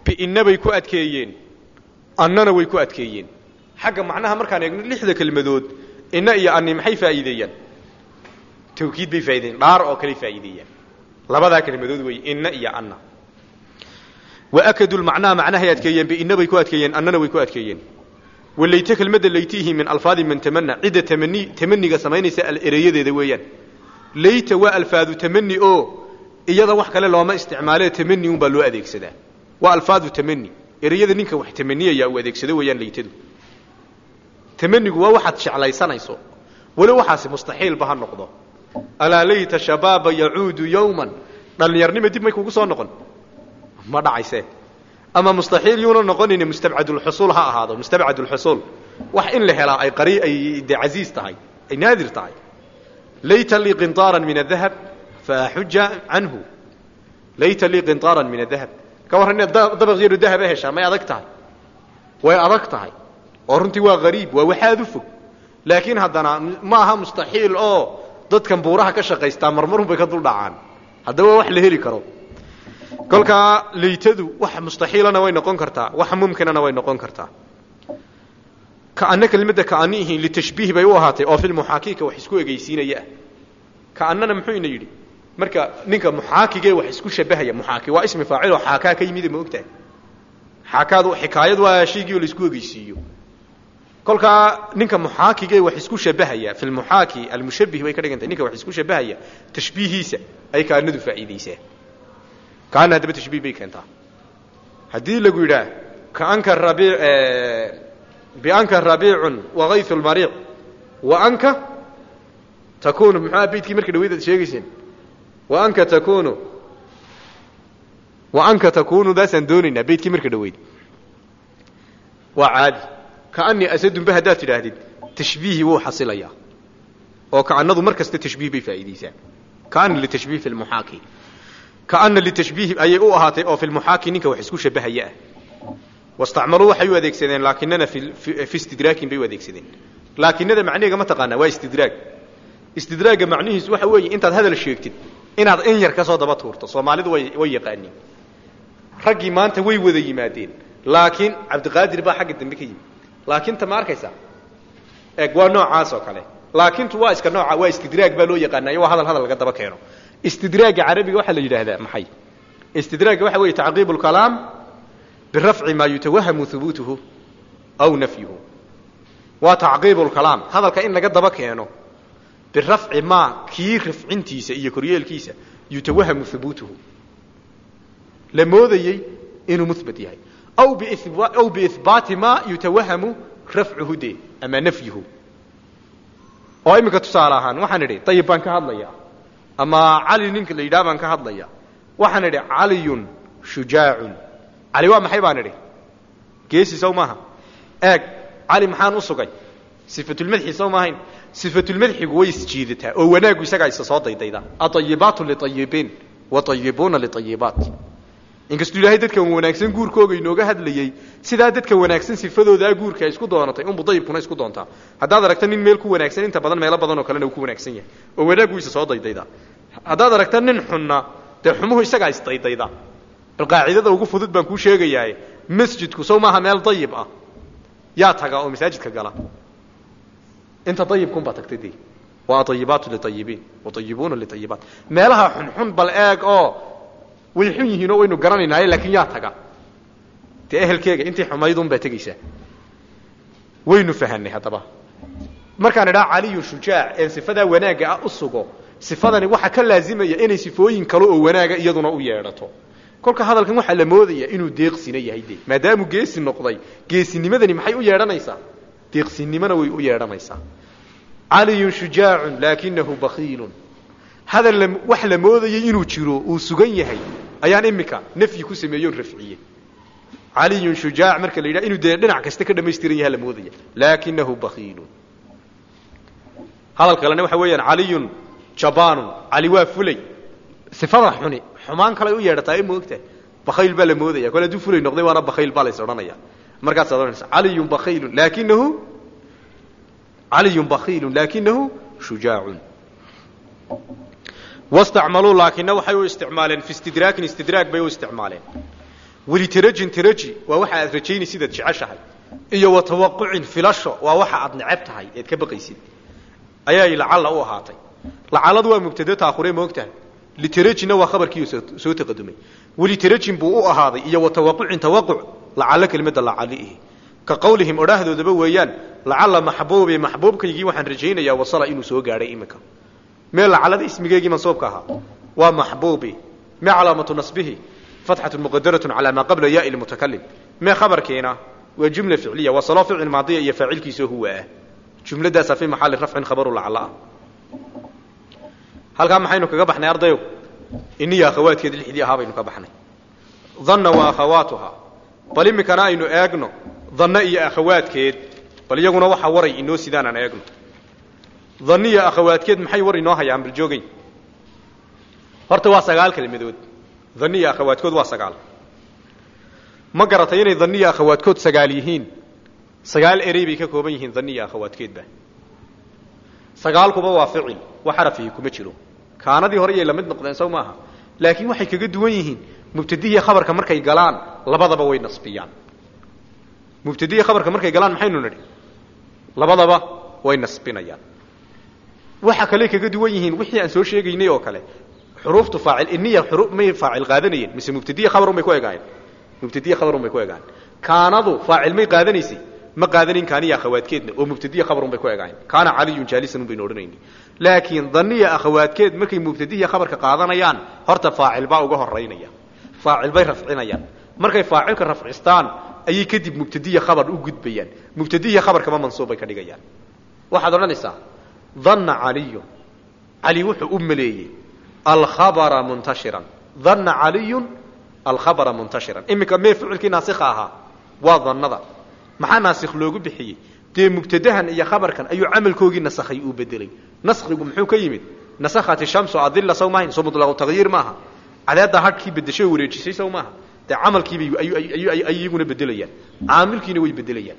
biinna bay ku adkeeyeen annana way ku adkeeyeen xagga macnaha markaan eegno lixda kelmadood inna iyo anni maxay faa'iideeyaan tawkiid bay faa'iideeyaan dhaar oo kale faa'iideeyaan labadaa kelmadood way inna iyo anna وأكدوا المعنى معناها يتكيين بإنه بيكو أتكيين أننا بيكو أتكيين والليت كلمة ليتيه من ألفاظ من تمنى عدة تمني قسمين سأل إريد ذويا ليت وألفاظ تمني إيضا وحكا لما استعماله تمني وبلو أذيك سدا وألفاظ تمني إريد نينك وح تمنية يا أذيك سدا ويان ليتدو تمني هو واحد شعلي سنة يسو ولو واحد مستحيل بها النقضة ألا ليت شباب يعود يوما لأن يرني ديب ما يكون قصة نقل ما دعيسه أما مستحيل يونا نقول إن مستبعد الحصول هذا مستبعد الحصول وح إن له لا أي قريء أي عزيز تاعي أي نادر تاعي ليت لي قنطارا من الذهب فحج عنه ليت لي قنطارا من الذهب كورني ضبغ غير الذهب إيش ما يضقتها ويضقتها ورنتي وغريب ووحاذفه لكن هذا ما ها مستحيل ضد كان بورها كشقة يستمرمرهم بكذل دعان هذا هو وحله لي كرو kolka leeytadu wax mustaxiilana way noqon kartaa wax mumkinana way noqon kartaa ka anna kelmadda ka anihi li tashbiih bay u ahaatay oo fil muhaakika wax isku egeysiinaya ka annana muxuu ina yiri marka ninka muhaakige wax isku shabahaya muhaaki waa ismi faacil oo haaka ka yimid ma ogtahay haakaadu xikaayad waa shaygi la isku egeysiiyo kolka ninka muhaakige wax isku shabahaya fil muhaaki al mushabbih way ka dhigantay ninka wax isku shabahaya tashbiihiisa ay ka annadu faa'iideysaa كان هذا بتشبيه بيك أنت هدي لقوا له كأنك الربيع بأنك الربيع وغيث المريض وأنك تكون محابيت كي مركز ويدا شيء وأنك تكون ذا سندوننا بيت كي مركز ويد وعاد كأني أسد بهدات الهديد تشبيه هو حصل إياه وكأنه مركز التشبيه بفائدة كان لتشبيه في المحاكي كأن لتشبيه أي أوهاتي أو في المحاكي نك وحسكو شبه ياه واستعملوا حيو ذيك سنين لكننا في استدراك بيو ذيك سنين لكن هذا معنيه كما تقانا واي استدراك معنيه سوى حوي انت هذا الشيء كتب إن يركز ضبط هورته صوماليد ويقاني رقي ما انت وي وذي مادين لكن عبد القادر با حق الدنبكي لكن انت ما اركيسا اقوى نوع عاسو كالي لكن توا اسك نوع واي استدراك با لو يقانا يوا هذا لغا دبا كينو استدراج عربي waxa la yiraahdaa maxay استدراج waxa weey تعقيب الكلام بالرفع ما يتوهم ثبوته او نفيه وتعقيب الكلام هذا كأن laga daba keeno بالرفع ما كي رفعنtiisa iyo koryeelkiisa يتوهم ثبوته لمودي انه مثبت yahay او باثبات ما يتوهم رفعه دي اما نفيه oo imika tusaalahan waxaan idhi tayib baan ka hadlayaa أما علي نينك اللي يدابن كهضليا وحنا ندي علي شجاع علي waa maxay baan idhi geesi soo maaha eeg علي maxaan u sugay sifatul madhi soo maahayn sifatul madhi way isjiidataa oo wanaagu isaga ay soo daydayda atayibatu li tayyibin wa tayyibuna li tayyibat inkastoo ilaahay dadka wanaagsan guurkooga inooga hadlayay sida dadka wanaagsan sifadooda guurka isku doonatay in budayibkuna isku doontaa hadaad aragto nin meel ku wanaagsan inta badan meel badan oo kale uu ku wanaagsan yahay oo wanaagu isa soo daydayda hadaad aragto nin xunna de xumuhu isaga is daydayda القاعدة ugu fudud baan ku sheegayaa masjidku soo maaha meel dayib ah yaa taga oo masaajidka gala inta dayibkum ba tagtay waa tayyibatu li tayyibin wa tayyibuna li tayyibat meelaha xun bal eeg oo way xun yihiin oo waynu garanaynaay laakiin yaa taga te ehelkeega intii xumaydun ba tagaysa waynu fahanay hadaba markaan idhaa cali shujaac ee sifada wanaaga ah u sugo sifadani waxa ka laazimaya inay sifooyin kale oo wanaaga iyaduna u yeedhato kolka hadalkan waxa la moodaya inuu deeqsina yahay maadaama geesi noqday geesinimadani maxay u yeedhanaysaa deeqsinimana way u yeedhanaysaa cali shujaac laakinahu bakhiil hada wax la moodaya inuu jiro uu sugan yahay ayaan imika nafyi ku sameeyo rafciye cali shujaac marka la yiraahdo inuu dhinac kasta ka dhameystiran yahay la moodaya laakinahu bakhiil hadal kalena waxa weeyaan cali jabaan cali waa fulay sifada xuni xumaan kale u yeedhataa ay moogtay bakhiil baa la moodaya kala du fulay noqday waana bakhiil baa la isodhanaya markaas adoonaysa cali bakhiil laakinahu shujaac واستعملوا لكنه حيو استعمالا في استدراك بيو استعمالين walitarajin taraji waa waxa aad rajaynaysid sidaad jeceshahay iyo wa tawaqucin filasho waa waxa aad neceb tahay eed ka baqaysid ayaa lacalla u ahaatay lacalladu waa mubtada taakhure moogtahay litarajina waa khabarkii soo taqadumay walitarajin buu u ahaaday iyo wa tawaqucin tawaquc lacalla kelimada lacallihi ka qawlihim odhaahdooda weeyaan lacalla maxbuubi maxbuubkaygii waxaan rajaynayaa wasala inuu soo gaadhay imika meel lacallada ismigeygii mansuubka ahaa waa maxbuubi ma calaamatu nasbihi فتحة مقدرة على ما قبل ياء المتكلم ما خبر كينا وجملة فعلية وصلاة فعل ماضية يفعل كيسو هو جملة داسة في محل رفع خبر لعلها هل كان محينو كقبحنا يرضيو إني يا أخوات يد الحدية هابينو كقبحنا ظن وأخواتها بلما كان إنو أغنو ظن يا أخوات كيد بل يقولون وحا وري إنو سيدان أنا أغنو ظن يا أخوات كيد محي وري نوها يا عم بالجوغي هرتوا سقال كلمة دود ظنية أخواتكود واسقال ما قرأتيني ظنية أخواتكود سقاليهين سقال إريبي ككوبيهين ظنية أخواتكيد به سقالكم وافعل وحرفيكم اتشلو كان دي هوريه لمد نقدين سو ماها لكن waxay kaga duwan yihiin mubtadiya khabarka markay galaan labadaba way nasbiyaan mubtadiya khabarka markay galaan maxaynu niri labadaba way nasbinayaan waxa kale kaga duwan yihiin wixii aan soo sheegaynay oo kale حروف تفاعل إنية حروف ما يفاعل قادنيين مثل مبتدية خبر ما يكون قاين مبتدية خبر ما يكون قاين كانوا فاعل ما قادنيسي ما قادنين كان يا أخوات كيد ومبتدية خبر ما يكون قاين كان علي جالسا بينورنين لكن ظنية أخوات كيد ما كي مبتدية خبر كقادنيان هرت فاعل باء وجهر رينيا فاعل باء رفعنيان مركي فاعل كرفع استان أي كذب مبتدية خبر وجد بيان مبتدية خبر كمان منصوب كديجيان واحد ولا نساء ظن علي وحو ليه الخبر منتشرا ظن علي الخبر منتشرا إمك ما يفعل كي ناسخها وظن maxaa nasikh loogu bixiyay de mubtadahan iyo khabarkan ayu amalkoogi nasakhay uu bedelay naskhigu muxuu ka yimid nasakhati shamsu adilla sawmahin sumud lagu tagyiir maaha cadaada hadkii bedeshay wareejisay sawmaha de amalkiiba ayiguna bedelayaan aamilkiina way bedelayaan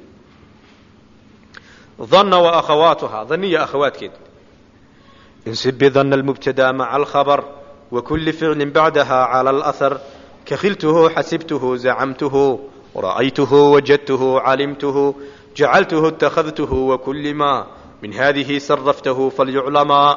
dhanna wa akhawatuha dhanniya akhawatkeed insib dhanna al-mubtada ma'a al-khabar wa kulli fi'lin ba'daha 'ala al-athar kakhiltuhu hasibtuhu za'amtuhu رأيته وجدته علمته جعلته اتخذته وكل ما من هذه صرفته فليعلم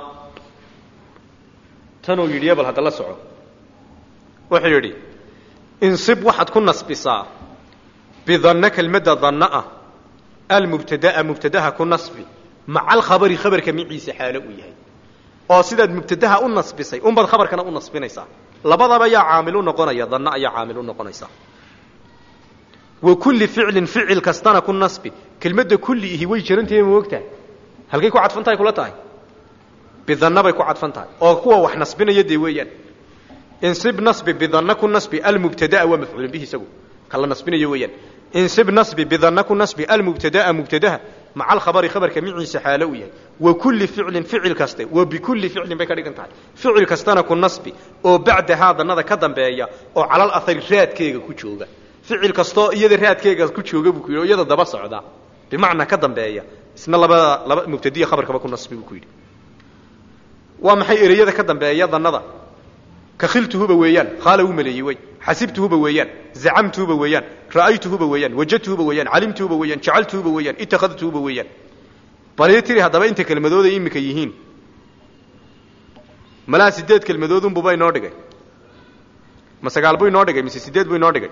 تنو يريا بل هذا لا سعو وحيري انصب واحد كن نصبصا بظنك المدى ظنأ المبتدا مبتداها كن نصبي مع الخبر خبر كميعيس حاله وياي oo sidaad mubtadaha u nasbisay un bad khabarkana u nasbinaysa labadaba ya aamilu noqonaya dhanna ya aamilu noqonaysa وكل فعل كستana ku nasbi kelmada kulli hi way jirantay moogtaa halkay ku cadfantahay kula tahay bidhanna bay ku cadfantahay oo kuwa wax nasbinaya de weeyaan insib nasbi bidhanna ku nasbi al mubtada wa maf'ul bihi sagu kala nasbinaya weeyaan insib nasbi bidhanna ku nasbi al mubtada mubtadaha ma'a al khabari khabarka miisa xaalo yahay wa kulli fi'l kasta wa bi kulli fi'lin bay ka dhigan tahay fi'l kastana ku nasbi oo bacda haadanada ka dambeeya oo cala al athar raadkeega ku jooga ficil kasto iyada raadkeega ku jooga buu ku yiri iyada daba socda bimaana ka dambeeya isna laba mubtadiya khabarka ku nasbi buu ku yiri waa maxay ereyada ka dambeeya dhanada ka khiltuhu ba weeyaan khaalaw maleeyay way hasibtuhu ba weeyaan za'amtuhu ba weeyaan ra'aytuhu ba weeyaan wajadtuhu ba weeyaan alimtuhu ba weeyaan ja'altuhu ba weeyaan ittakhadtuhu ba weeyaan baleetiri hadaba inta kelmadooda imika yihiin mala sideed kelmadoodun buu bay noo dhigay ma sagaal buu noo dhigay mise sideed buu noo dhigay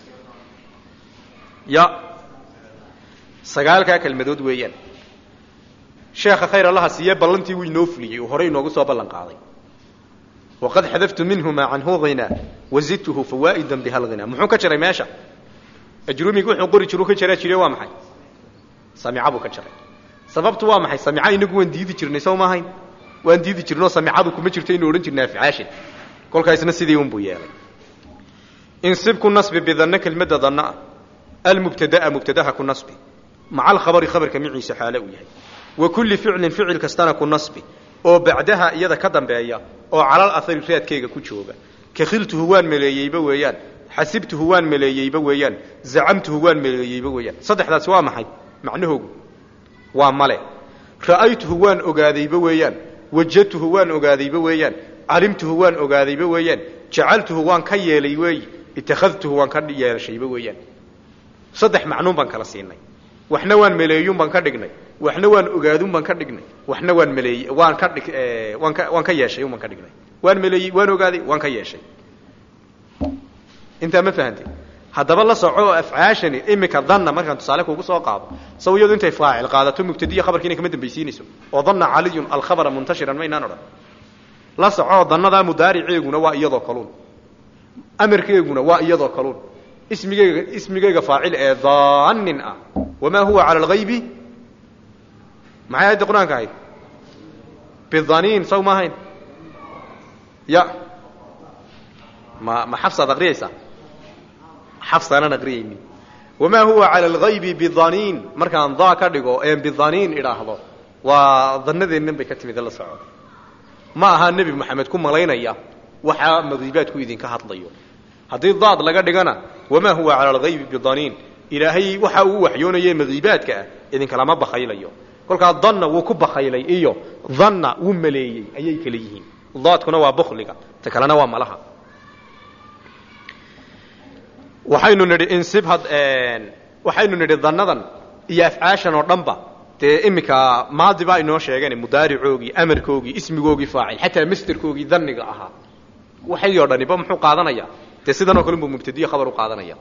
يا سغالka kelmadood weeyaan sheekha khayr allah siya ballantii uu inoo fuliyay oo hore inoogu soo ballan qaaday waqad hadaftu minhuma anhu ghina wazidtuhu fawaidan bihal ghina muxuu ka jiray meesha ajrumigu wuxuu qori jiru ka jiray waa maxay sami'abu ka jiray sababtu waa maxay sami'a inagu waan diidi jirnay soo ma ahayn waan diidi jirnoo sami'adu kuma jirtay inuu oran jirnaa fi'aashin kolkaasna sidii uu yeelay insibku nasbi bidhanna kalmada dhanna المبتدا مبتداها كن نصبي مع الخبر خبر كميعيس حاله يحيى وكل فعل كستana كن نصبي oo بعدها iyada ka dambeeya oo calal athar raadkeega ku jooga kakhiltuhu waan maleeyayba weeyaan hasibtuhu waan maleeyayba weeyaan za'amtuhu waan maleeyayba weeyaan saddexdaas waa maxay macnahoogu waa male ra'aytuhu waan ogaadayba weeyaan wajadtuhu waan ogaadayba weeyaan alimtuhu waan ogaadayba weeyaan ja'altuhu waan ka yeelay weey ittakhadtuhu waan ka yeelashayba weeyaan saddex macnuun baan kala siinay waxna waan maleeyun baan ka dhignay waxna waan ogaadun baan ka dhignay waxna waan maleeyay waan ka dhig waan ka yeeshay waan ka dhignay waan maleeyay waan ogaaday waan ka yeeshay inta ma fahantay haddaba la soco afcaashani imika dhanna markaan tusaale kuugu soo qaado sawiyadu intay faacil qaadato mubtadiya khabarkiina kama dambaysiinayso oo dhanna caliyun alkhabara muntashiran ma inaan odhan la soco dhannada mudaariceeguna waa iyadoo kaluun amarkeeguna waa iyadoo kaluun ismigeyga faacil ee dhannin ah wamaa huwa cala alghaybi maxay aayadda qur-aanka ahayd bidhaniin saw ma ahayn ya ma xafsaad aqriyaysaa xafsaanaan aqriyaynin wamaa huwa cala alghaybi bidhaniin markaan daa ka dhigo een bidhaniin idhaahdo waa dannadeennan bay ka timid la soco ma aha nebi moxamed ku malaynaya waxaa madiibaadku idinka hadlayo haddii daad laga dhigana wamaa huwa cala alghaybi bidhaniin ilaahay waxa uu waxyoonayay madiibaadka ah idinkalama bakhaylayo kolkaa danna wuu ku bakhaylay iyo dhanna wuu maleeyey ayay kala yihiin daadkuna waa bukhliga ta kalena waa malaha waxaynu nidhi insib waxaynu nidhi dhannadan iyo afcaashan oo dhanba dee iminka maadi baa inoo sheegeen mudaaricoogii amarkoogii ismigoogii faacil xataa masderkoogii dhanniga ahaa waxay oo dhaniba muxuu qaadanaya dee sidan oo kale buu mubtadiye khabar u qaadanaya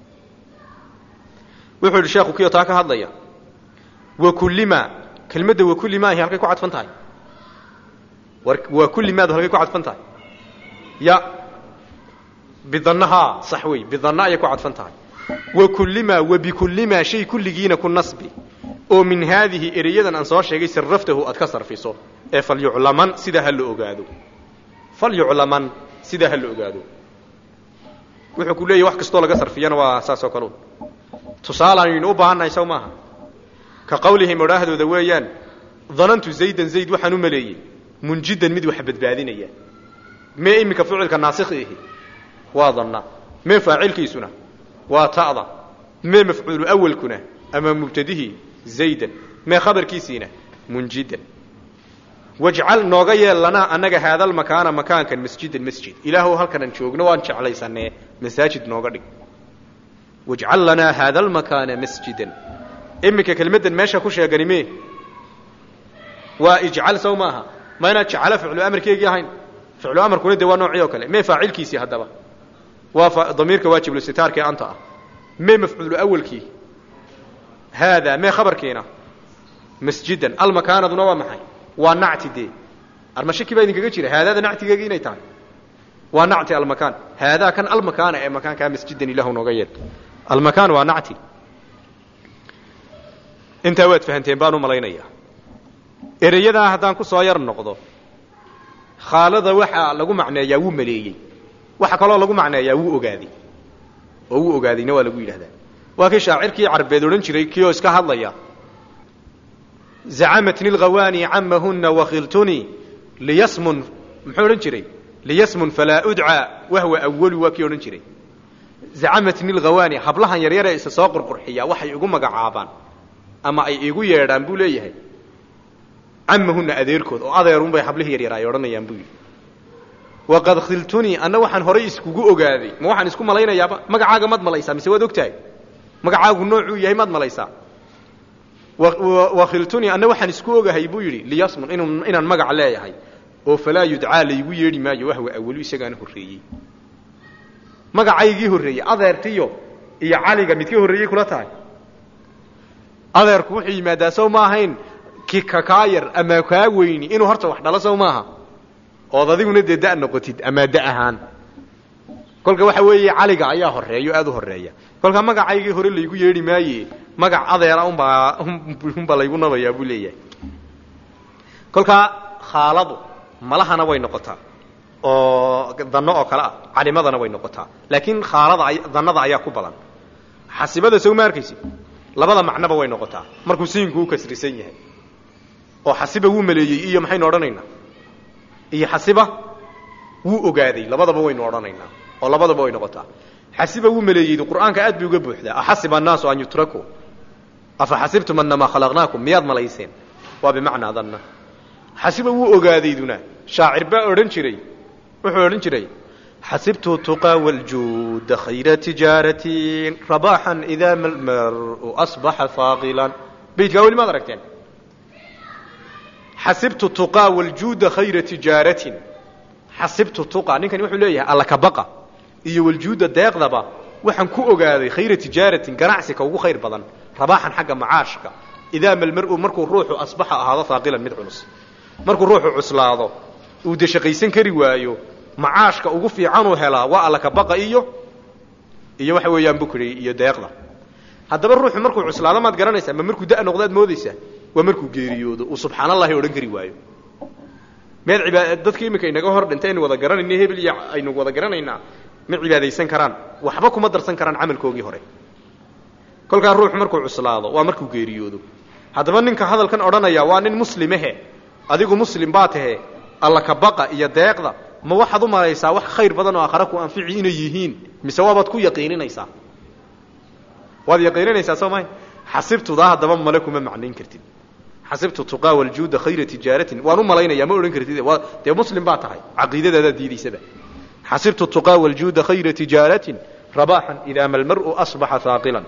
wuxuu yidhi sheekhu kiyo taa ka hadlaya wakullima kelmadda wakullima ahi halkay ku cadfan tahay wakullimaadu halkay ku cadfan tahay ya bidhannahaa sax wey bidhanna ayay ku cadfan tahay wakullima wabikullima shay kulligiina ku nasbi oo min haadihi ereyadan aan soo sheegay sarraftahu aad ka sarfiso ee falyuclaman sidaa ha la ogaado falyuclaman sidaa ha la ogaado wuxuu ku leeyahy wax kastoo laga sarfiyana waa saas oo kalun tusaale aynu u baahannahay saw maaha ka qawlihim odhaahdooda weeyaan dhanantu zaydan zayd waxaan u maleeyey munjidan mid wax badbaadinaya mee iminka ficilka naasikhiihi waa dhanna mee faacilkiisuna waa ta'da mee mafcuulu awalkuna ama mubtadihi zaydan mee khabarkiisiina munjidan wajcal nooga yeel lanaa annaga haadal makaana makaankan masjidan masjid ilaahow halkanaan joogno waan jeclaysanee masaajid nooga dhig wajcal lanaa haada almakaana masjidan iminka kelmaddan meesha ku sheegani mee waa ijcal saw maaha ma inaad jecalo ficlu amarkeegii ahayn ficlu amarkuna dee waa noocii oo kale mee faacilkiisii haddaba waa damiirka waajibulsitaarka ee anta ah mee mafcuulu awalkii haadaa mee khabarkiina masjidan almakaanaduna waa maxay waa nacti dee armashaki baa idinkaga jira haadaada nactigeegii inay tahay waa nacti almakaan haadaa kan almakaana ee makaankaa masjidan ilahu nooga yeel almakaan waa nacti intaa waad fahanteen baan u malaynayaa ereyadaa haddaan ku soo yar noqdo khaalada waxaa lagu macneeyaa wuu maleeyey waxa kaloo lagu macneeyaa wuu ogaaday oo wuu ogaadayna waa lagu yidhahdaa waa kii shaacirkii carbeed odhan jiray kioo iska hadlaya zacamatni lghawaani camahuna wakhiltunii liyasmun muxuu odhan jiray liyasmun falaa udcaa wahwa awalu waa kii odhan jiray zacamatni lghawaani hablahan yaryaree isa soo qurqurxiya waxay igu magacaabaan ama ay igu yeedhaan buu leeyahay camahuna adeerkood oo adeerunbay hablihii yaryar ay odhanayaan buu yidhi waqad khiltunii anna waxaan horay iskugu ogaaday ma waxaan isku malaynayaaba magacaaga maad malaysaa mise waad ogtahay magacaagu noocuu yahay maad malaysaa wakhiltunii anna waxaan isku ogahay buu yidhi liyasmun inaan magac leeyahay oo falaa yudcaa laygu yeedhi maayo wahwa awalu isagaana horreeyey magacaygii horreeyey adeertiyo iyo caliga midkii horreeyey kula tahay adeerku wuxuu yimaadaa sow ma ahayn kika kaa yar ama kaa weyni inuu horta wax dhalo sow maaha ood adiguna dee da' noqotid ama da' ahaan kolka waxa weeye caliga ayaa horreeyo aada u horreeya kolka magacaygii hore laygu yeedhi maaye magac adeera unbaa laygu nabayaa buu leeyahay kolkaa khaaladu malahana way noqotaa oo danno oo kale ah calimadana way noqotaa laakiin dannada ayaa ku badan xasibada sow ma arkaysi labada macnoba way noqotaa markuu siinku u kasrisan yahay oo xasiba wuu maleeyey iyo maxaynu odhanaynaa iyo xasiba wuu ogaaday labadaba waynu odhanaynaa oo labadaba way noqotaa xasiba wuu maleeyeydu qur'aanka aad bay uga buuxdaa axasiba annaasu an yutrakuu afa xasibtum annamaa khalaqnaakum miyaad malayseen waa bimacnaa danna xasiba wuu ogaadayduna shaacir baa odhan jiray wuxuu odhan jiray حسبت التقى والجود خير تجارة رباحا إذا ما المرء أصبح ثاقلا بيت قولي ما دركتين حسبت التقى والجود خير تجارة حسبت التقى نكن يوحو ليه الله كبقى إيو الجود الداق ذبا وحن كو أغاذي خير تجارة قرعسك وغو خير بضن رباحا حق معاشك إذا ما المرء مركو الروح أصبح هذا ثاقلا مدعنس مركو الروح عسلاضو ودشقيسن كريوايو macaashka ugu fiican uu helaa waa alla ka baqa iyo waxa weeyaan bukri iyo deeqda haddaba ruuxu markuu cuslaado maad garanaysaa ma markuu da' noqdaad moodaysaa waa markuu geeriyoodo uu subxaanallahi odhan kari waayo meel cibaad dadka imika inaga hor dhintay aynu wada garanayna hebel iyo aynu wada garanaynaa ma cibaadaysan karaan waxba kuma darsan karaan camalkoogii hore kolkaa ruuxu markuu cuslaado waa markuu geeriyoodo haddaba ninka hadalkan odhanaya waa nin muslimehe adigu muslim baa tahe alla ka baqa iyo deeqda ma waxaad u malaysaa wax khayr badan oo aakhira ku anfici inay yihiin mise waabaad ku yaqiininaysaa waad yaqiininaysaa soo mahay xasibtudaa haddaba male kuma macnayn kartid xasibtu tuqaa waljuuda khayra tijaaratin waan u malaynayaa ma odhan kartid dee muslim baa tahay caqiidadaadaad diidaysaba xasibtu tuqaa waljuuda khayra tijaaratin rabaaxan idaa ma almar'u asbaxa haaqilan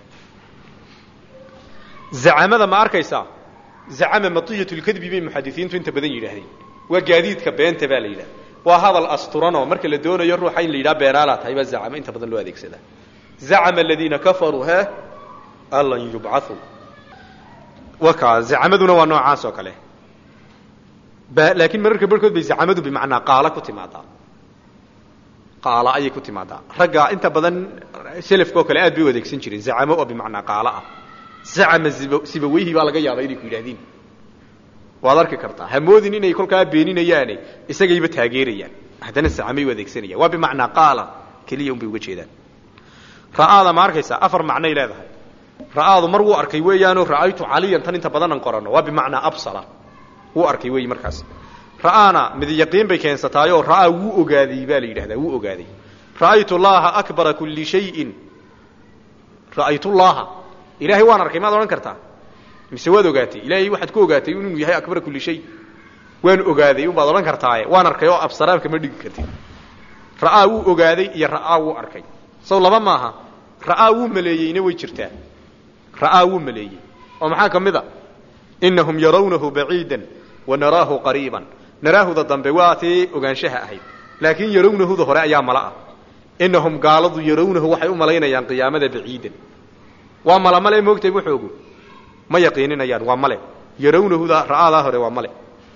zacamada ma arkaysaa zacama matiyatu lkadbi bay muxadisiintu inta badan yidhaahdeen waa gaadiidka beenta baa la yidhaha waa hadal asturanoo marka la doonayo ruuxa in la yidhaha beenaalaa tahay baa zacama inta badan loo adeegsadaa zacama aladiina kafaruu he allan yubcathuu wakaa zacamaduna waa noocaas oo kale laakiin mararka barhkood bay zacamadu bimacnaa qaala ku timaadaa qaala ayay ku timaadaa ragga inta badan selafkaoo kale aad bay u adeegsan jireen zacamo oo bimacnaa qaala ah zacama sibaweyhi baa laga yaabaa inay ku yidhahdiin waad arki kartaa hamoodin inay kolkaa beeninayaane isagayba taageerayaan haddana zacamay u adeegsanayaan waa bimacnaa qaala keliya unbay uga jeedaan ra'aada ma arkaysaa afar macnay leedahay ra'aadu mar wuu arkay weeyaanoo ra'aytu caliyan tan inta badanan qoranno waa bimacnaa absara wuu arkay weeyi markaas ra'aana mid yaqiin bay keensataayoo ra'aa wuu ogaaday baa la yidhahdaa wuu ogaaday ra'aytu llaaha akbara kulli shayin ra'aytu llaaha ilaahay waan arkay maad odhan kartaa mise waad ogaatay ilaahay waxaad ku ogaatay inuu yahay akbara kulli shay waan ogaaday unbaad odhan kartaaye waan arkay oo absaraabka ma dhigi kartid ra'aa wuu ogaaday iyo ra'aa wuu arkay sow laba maaha ra'aa wuu maleeyeyna way jirtaa ra'aa wuu maleeyey oo maxaa ka mid a innahum yarawnahu baciidan wa naraahu qariiban naraahuda dambe waa tii ogaanshaha ahayd laakiin yarawnahuda hore ayaa mala ah innahum gaaladu yarawnahu waxay u malaynayaan qiyaamada baciidan waa mala male moogtay waxoogu ma yaqiininayaan waa male yarawnahuda ra'aadaa hore waa male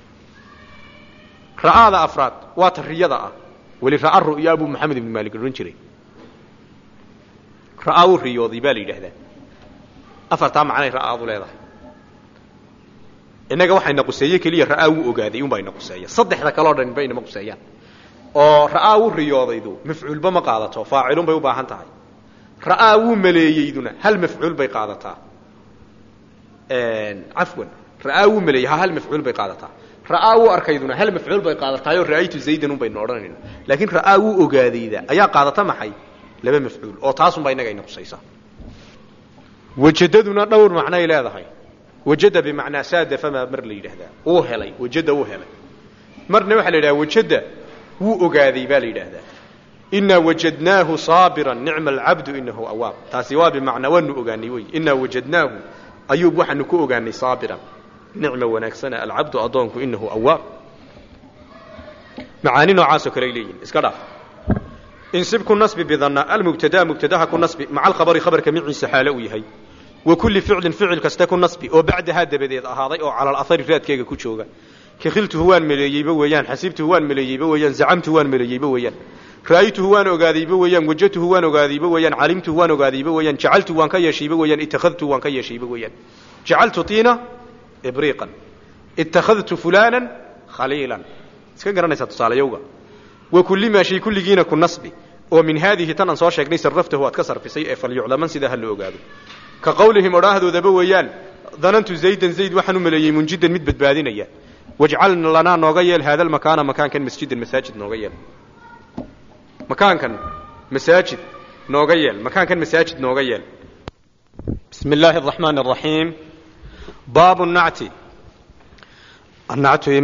ra'aada afraad waa tariyada ah weli ra'a ru'ya abu maxamed ibn maalik odhan jiray ra'aa wuu riyooday baa la yidhaahdaa afartaa macnay ra'aadu leedahay innaga waxayna quseeye keliya ra'aa wuu ogaaday un bayna quseeya saddexda kaleo dhan baynama quseeyaan oo ra'aa wuu riyoodaydu mafcuulba ma qaadato faacilun bay u baahan tahay ra'aa wuu maleeyeyduna hal mafcuul bay qaadataa cafwan ra'aa wuu maleeyey hal mafcuul bay qaadataa ra'aa wuu arkayduna hal mafcuul bay qaadataayoo ra'aytu zaydan un baynu odhanayna laakiin ra'aa wuu ogaadayda ayaa qaadata maxay laba mafcuul oo taasunbaa innaga ayna qusaysaa wajadaduna dhowr macnoay leedahay wajada bimacnaa saadafamaa mar la yidhaahdaa uu helay wajada wuu helay marna waxaa la yidhaha wajada wuu ogaaday baa la yidhaahdaa inaa wajadnaahu saabiran nicma alcabdu inahu awaab taasi waa bimacnaa waanu ogaanay wey inaa wajadnaahu ayuub waxaanu ku ogaanay saabiran nicma wanaagsana alcabdu addoonku inahu awaab macaani noocaasoo kale ay leeyihin iska dhaaf insib ku nasbi bidanna almubtadaa mubtadaha ku nasbi maca alkhabari khabarka miciisa xaalo uu yahay wa kulli ficlin ficil kasta ku nasbi oo bacdahaa dabadeed ahaaday oo cala alahari raadkeega ku jooga ka khiltuhu waan maleeyeyba weeyaan xasibtuhu waan maleeyeyba weeyaan zacamtuhu waan maleeyeyba weeyaan ra'aytuhu waan ogaadayba weeyaan wajadtuhu waan ogaadayba weeyaan calimtuhu waan ogaadayba weeyaan jacaltuhu waan ka yeeshayba weeyaan ittakhadtuhu waan ka yeeshayba weeyaan jacaltu tiina ibriiqan ittakhadtu fulaanan khaliilan iska garanaysaa tusaalayowga wa kulli maa shay kulligiina ku nasbi oo min haadihi tan aan soo sheegnay sarraftahu aad ka sarfisay ee falyuclaman sidaa ha la ogaado ka qawlihim odhaahdoodaba weeyaan danantu zaydan zayd waxaan u maleeyey munjidan mid badbaadinaya wajcalna lanaa nooga yeel haada almakaana makaankan masjidan masaajid nooga yeel makaankan masaajid nooga yeel makaankan masaajid nooga yeel bismi illaahi araxmaani araxiim baabu nacti annactu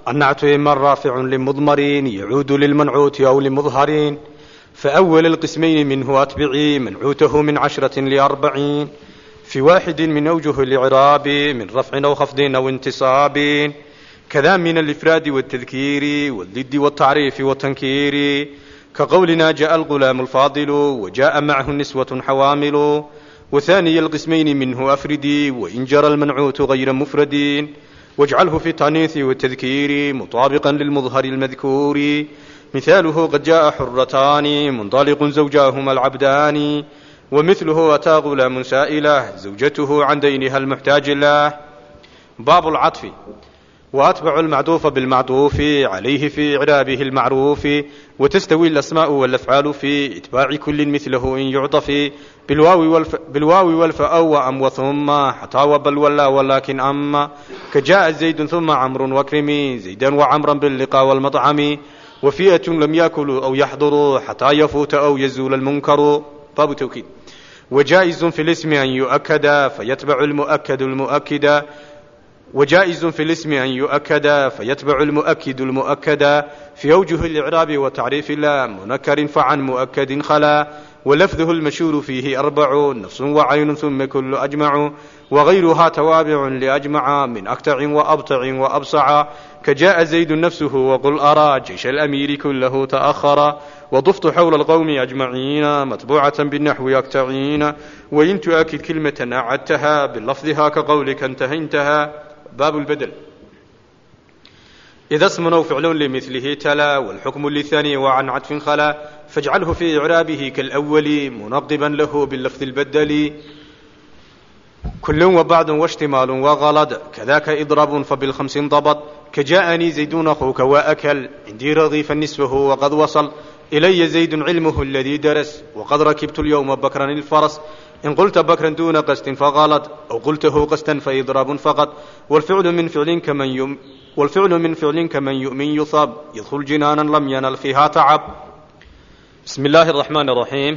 النعت إما رافع لمضمر يعود للمنعوت أو لمظهر فأول القسمين منه أتبعي منعوته من 10 ل40 في واحد من أوجه الإعراب من رفع أو خفض أو انتصاب كذا من الإفراد والتذكير والضد والتعريف والتنكير كقولنا جاء الغلام الفاضل وجاء معه النسوة حوامل وثاني القسمين منه أفردي وإن جرى المنعوت غير مفرد واجعله في التانيث والتذكير مطابقا للمظهر المذكور مثاله قد جاء حرتان منطلق زوجاهما العبدان ومثله أتى غلام سائله زوجته عن دينها المحتاج له. باب العطف وأتبع المعطوف بالمعطوف عليه في إعرابه المعروف وتستوي الأسماء والأفعال في إتباع كل مثله إن يعطف بالواو والفاء وأم وثم حتى وبل ولا ولكن أما كجاء زيد ثم عمرو وكرمي زيدا وعمرا باللقاء والمطعم وفئة لم يأكلوا أو يحضروا حتى يفوت أو يزول المنكر. باب توكيد وجائز في الاسم أن يؤكد فيتبع المؤكد المؤكد وجائز في الاسم أن يؤكد فيتبع المؤكد المؤكد في أوجه الإعراب وتعريف لا منكر فعن مؤكد خلا ولفظه المشهور فيه 4 نفس وعين ثم كل أجمع وغيرها توابع لأجمع من أكتع وأبطع وأبصع كجاء زيد نفسه وقل أرى جيش الأمير كله تأخر وضفت حول القوم أجمعين متبوعة بالنحو يكتعين وإن تؤكد كلمة أعدتها باللفظها كقولك انتهى. باب البدل إذا اسم أو فعل لمثله تلا والحكم للثاني وعن عطف خلا فاجعله في إعرابه كالأول منقبا له باللفظ البدل كل وبعد واشتمال وغلط كذاك إضراب فبالخمس ضبط كجاءني زيد أخوك وأكل عندي رغيف النسوه وقد وصل إلي زيد علمه الذي درس وقد ركبت اليوم بكرا الفرس إن قلت بكرا دون قصد فغلط أو قلته قصدا فإضراب فقط والفعل من فعل كمن يؤمن يصاب يدخل جنانا لم ينل فيها تعب. بسم الله الرحمن الرحيم.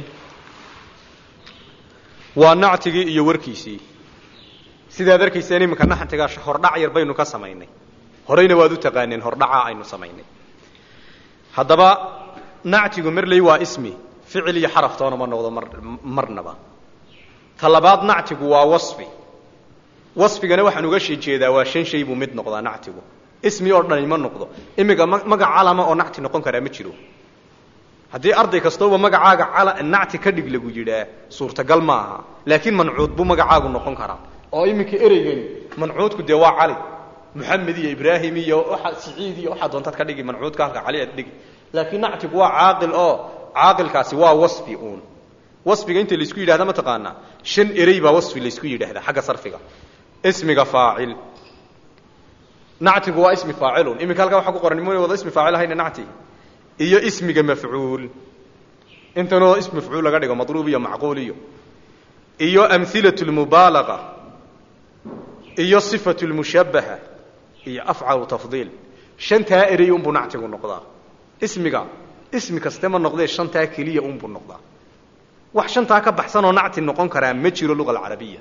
ونعتقي يوركيسي سيدا دركيساني مكان نحن هردع يربينو كسميني هرينا وادو تقانين هردع aynu samaynay hadaba nactigu marlay waa ismi ficil iyo xaraf toona ma noqdo marnaba talabaad nactigu waa wasfi wasfigana waxaan uga jeedaa waa shan shay buu mid noqdaa nactigu ismi oo dhan ma noqdo imiga magac calama oo nacti noqon kara ma jiro haddii arday kastoo magacaaga nacti ka dhig lagu yidhaa suurtagal ma aha laakiin mancuud buu magacaagu noqon karaa oo iminka ereygani mancuudku dee waa cali محمد يا إبراهيم يا أحد سعيد يا أحد وانت كذا منعود كهك عليه أدق لكن نعتق وا عاقل كاسي وا وصفي وصفي أنت اللي سكيد هذا ما تقانا شن قريبة وصفي اللي سكيد هذا حاجة صرفك اسمك فاعل نعتق وا اسم فاعل إمي كالك حق قرن مو وضع اسم فاعل هين نعتي إيه اسمك مفعول أنت نو اسم مفعول لقدر مضروبية معقولية إيه أمثلة المبالغة إيه صفة المشبهة iyo afcaal tafdiil shanta eray buu nactigu noqdaa ismiga istema noqday shanta kaliya buu noqdaa wax shanta ka baxsan oo nacti noqon kara ma jiro luqada carabiga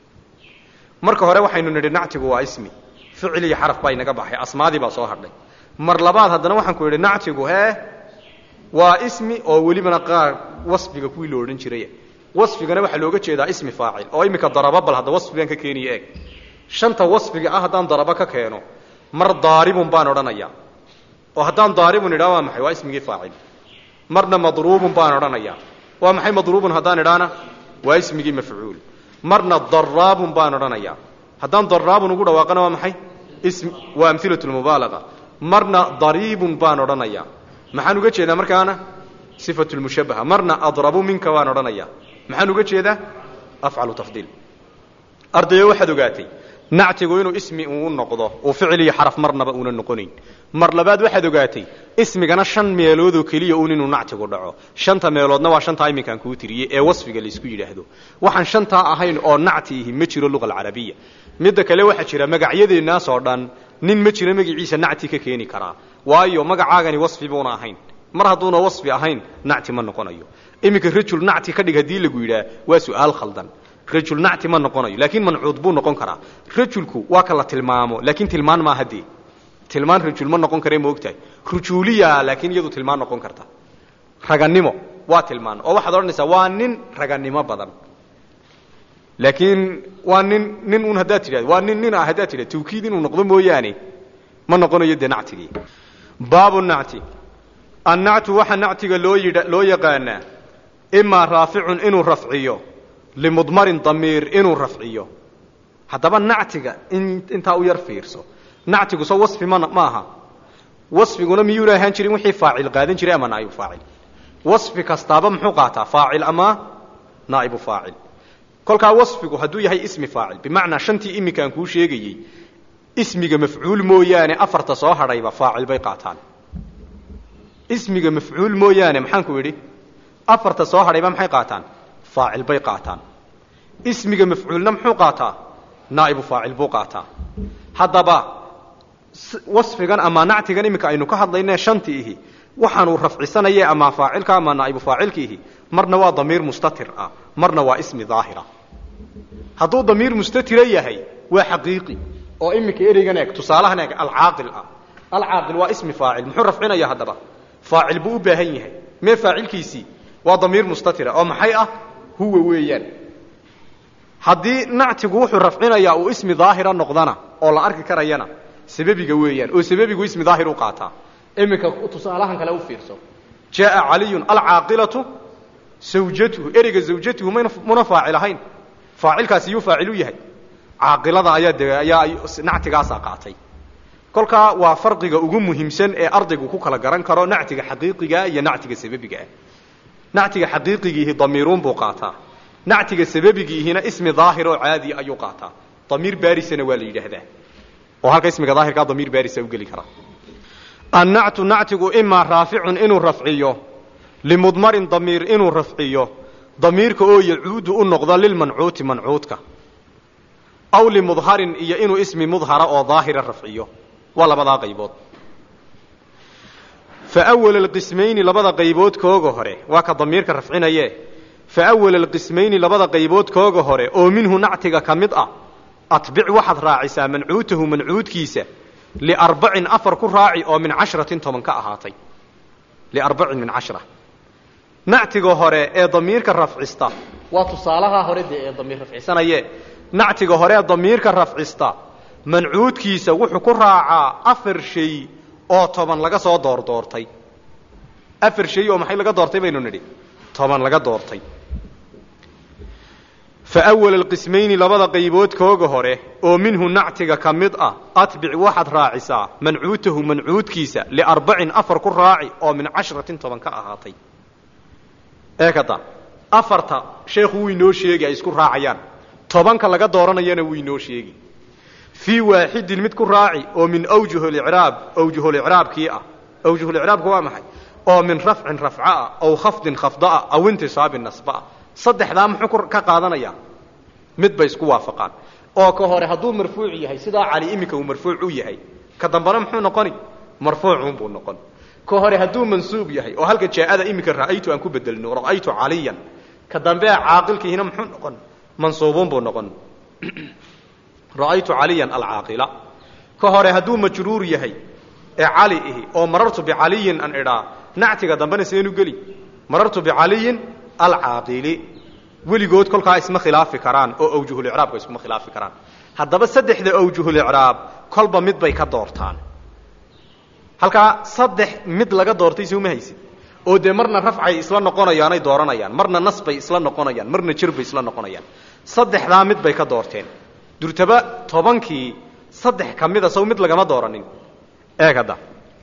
marka hore waxaynu nidhi nactigu waa ismi ficil iyo xaraf bay naga baxay asmaadi baa soo hadhay mar labaad haddana waxaan ku yidhi nactigu waa ismi oo weliba qaar wasfiga ku iloorin jiray wasfigana waxa looga jeedaa ismi faacil oo imika daraba bal hadda wasfigan ka keeniyay shanta wasfiga haddaan daraba ka keeno mar daaribun baan odhanaya oo haddaan daaribun idhaa waa maxay waa ismigii faacil marna madruubun baan odhanaya waa maxay madruubun haddaan idhaana waa ismigii mafcuul marna daraabun baan odhanaya haddaan daraabun ugu dhawaaqana waa maxay waa amhilatu lmubaalaga marna dariibun baan odhanaya maxaan uga jeedaa markaana sifatu lmushabaha marna adrabu minka baan odhanaya maxaan uga jeedaa afcalu tafdiil ardayo waxaad ogaatay nactigu inuu ismi uu noqdo oo ficil iyo xaraf marnaba una noqonayn mar labaad waxaad ogaatay ismigana 5 meelood oo kaliya inuu nactigu dhaco 5 meeloodna waa 5 iminkan ku tiriyay ee wasfiga la isku yiraahdo waxaan 5 ahayn oo nactihi ma jiro luqada carabiga midda kale waxa jira magacyadeena soo dhan nin ma jiro magaciisa nacti ka keeni kara waayo magacaagani wasfi buuna ahayn mar haduuna wasfi ahayn nacti ma noqonayo iminka rajul nacti ka dhig hadii lagu yiraahdo waa su'aal khaldan rajul nacti ma noqonayo laakiin mancuud buu noqon karaa rajulku waa kala tilmaamo laakiin tilmaan ma hadii tilmaan rajul ma noqon kare moogtahay rujuuliya laakiin iyadu tilmaan noqon karta raganimo waa tilmaan oo waxaad odhanaysaa waa nin raganimo badan laakiin waa nin un haddaad tidhahdo waa nin ah haddaad tidhahdo tawkiid inuu noqdo mooyaane ma noqonayo dee nactigii baabu nacti annactu waxa nactiga loo yaqaanaa imaa raaficun inuu rafciyo limudmarin damiir inuu rafciyo haddaba nactiga intaa u yar fiirso nactigu soo wasfi ma aha wasfiguna miyuuna ahaan jirin wixii faacil qaadan jiray ama naa'ibu faacil wasfi kastaaba muxuu qaataa faacil ama naa'ibu faacil kolkaa wasfigu hadduu yahay ismi faacil bimacnaa shantii iminka aan kuu sheegayey ismiga mafcuul mooyaane afarta soo hadhayba faacil bay qaataan ismiga mafcuul mooyaane maxaan ku idhi afarta soo hadhayba maxay qaataan faacil bay qaataan ismiga mafcuulna muxuu qaataa naa'ibu faacil buu qaataa haddaba wasfigan ama nactigan iminka aynu ka hadlayne shantiihi waxaanuu rafcisanayee ama faacilka ama naa'ibu faacilkiihi marna waa damiir mustatir ah marna waa ismi daahira hadduu damiir mustatira yahay waa xaqiiqi oo iminka ereygan eeg tusaalahan eeg alcaaqil ah alcaaqil waa ismi faacil muxuu rafcinaya haddaba faacil buu u baahan yahay mee faacilkiisii waa damiir mustatira oo maxay ah huwa weeyaan haddii nactigu wuxuu rafcinayaa uu ismi daahira noqdana oo la arki karayana sababiga weeyaan oo sababigu ismi daahir u qaataa iminka tusaalahan kale u fiirso jaa caliyun alcaaqilatu zawjatuhu ereyga zawjatuhu muna faacil ahayn faacilkaasi yuu faacilu yahay caaqilada ayaa nactigaasaa qaatay kolkaa waa farqiga ugu muhiimsan ee ardaygu ku kala garan karo nactiga xaqiiqigaa iyo nactiga sababiga ah nactiga xaqiiqigiihi damiiruun buu qaataa nactiga sababigiihina ismi daahir oo caadi ayuu qaataa damiir baarisana waa la yidhaahdaa oo halka ismiga daahirkaa damiir baarisa u geli kara annactu nactigu imaa raaficun inuu rafciyo limudmarin damiir inuu rafciyo damiirka oo yacuudu u noqdo lilmancuuti mancuudka aw limudharin iyo inuu ismi mudhara oo daahira rafciyo waa labadaa qaybood fa awal alqismayni labada qaybood kooga hore waa ka damiirka rafcinaye fa awal alqismayni labada qaybood kooga hore oo minhu nactiga ka mid ah atbic waxaad raacisaa mancuutahu mancuudkiisa liarbacin afar ku raaci oo min cashratin 10 ka ahaatay liarbacin min 10 nactiga hore ee damiirka rafcista waa tusaalaha hore ee damiir rafcisanaye nactiga hore ee damiirka rafcista mancuudkiisa wuxuu ku raacaa afar shay oo 10 laga soo doortay afar shay oo maxay laga doortay baynu nidhi 10 laga doortay فأول القسمين لبدا قيبود كوغا هوري او منه نعتيغا كميد اتبع واحد راعسا منعوته منعود كيسا لأربع أفر كل راعي او من 10 طبعا كأهاتي ايكتا أفرتا شيخ وينو شيغي اسكو راعيان طبعا كلاغا دورانيانا وينو شيغي في واحد المد كل راعي او من اوجه الإعراب كيا اوجه الإعراب هو محي او من رفع او خفض خفضاء او انتصاب النصباء saddexdaa muxuu ka qaadanaya mid bay isku waafaqaan oo ka hore haduu marfuuc yahay sida cali imika uu marfuuc u yahay ka dambana muxuu noqoni marfuuc buu noqon ka hore haduu mansuub yahay oo halka jaa'ada imika ra'aytu aan ku bedelno ra'aytu caliyan ka dambe caaqilkiina muxuu noqon mansuubun buu noqon ra'aytu caliyan al-aaqila ka hore haduu majruur yahay ee cali oo marartu bi caliyin an ira nactiga dambana seenu gali marartu bi caliyin العاقل وليغود كلكا اسم خلافي كران او اوجه الاعراب اسم خلافي كران hadaba saddexda awjuh al-i'raab kolba mid bay ka doortaan halka saddex mid laga doortay soo ma haysid oo de marna rafcay isla noqonayaan ay dooranayaan marna nasbay isla noqonayaan marna jirbay isla noqonayaan saddexda mid bay ka doorteen durtaba 10kii saddex kamida soo mid laga ma dooranin eegada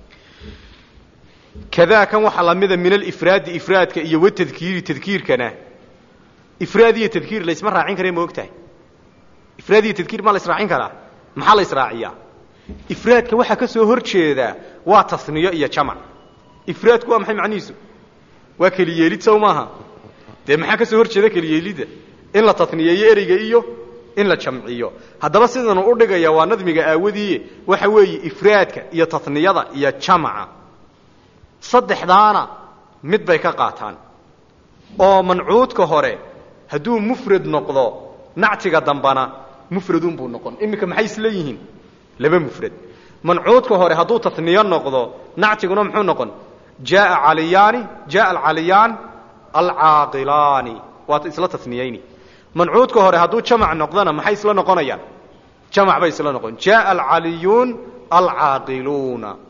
كذا كان وحلا مذا من الإفراد إفراد كي والتذكير تذكير كنا إفرادية تذكير ليس مرة عين كريم وقته إفرادية تذكير ما ليس راعين كلا محل إسرائيلية إفراد كوحة كسوهر كذا وتصنيع يا جمع إفراد كوا محي معنيسو وكليالي تسومها ده محي كسوهر كذا كليالي ده إن لا تصنيع يرجعيه إن لا جمعيه هذا بس إذا نقول يا وندمج أودي وحوي إفراد يا تصنيع يا جمع saddexdaana mid bay ka qaataan oo mancuudka hore haduu mufrad noqdo nactiga dambana mufradun buu noqon imika maxay isla yihiin laba mufrad mancuudka hore hadduu tasniyo noqdo nactiguna muxuu noqon jaa caliyaani jaa alcaliyaan alcaaqilaani waa isla tasniyeyni mancuudka hore hadduu jamac noqdona maxay isla noqonayaan jamac bay isla noqon jaa alcaliyuun alcaaqiluuna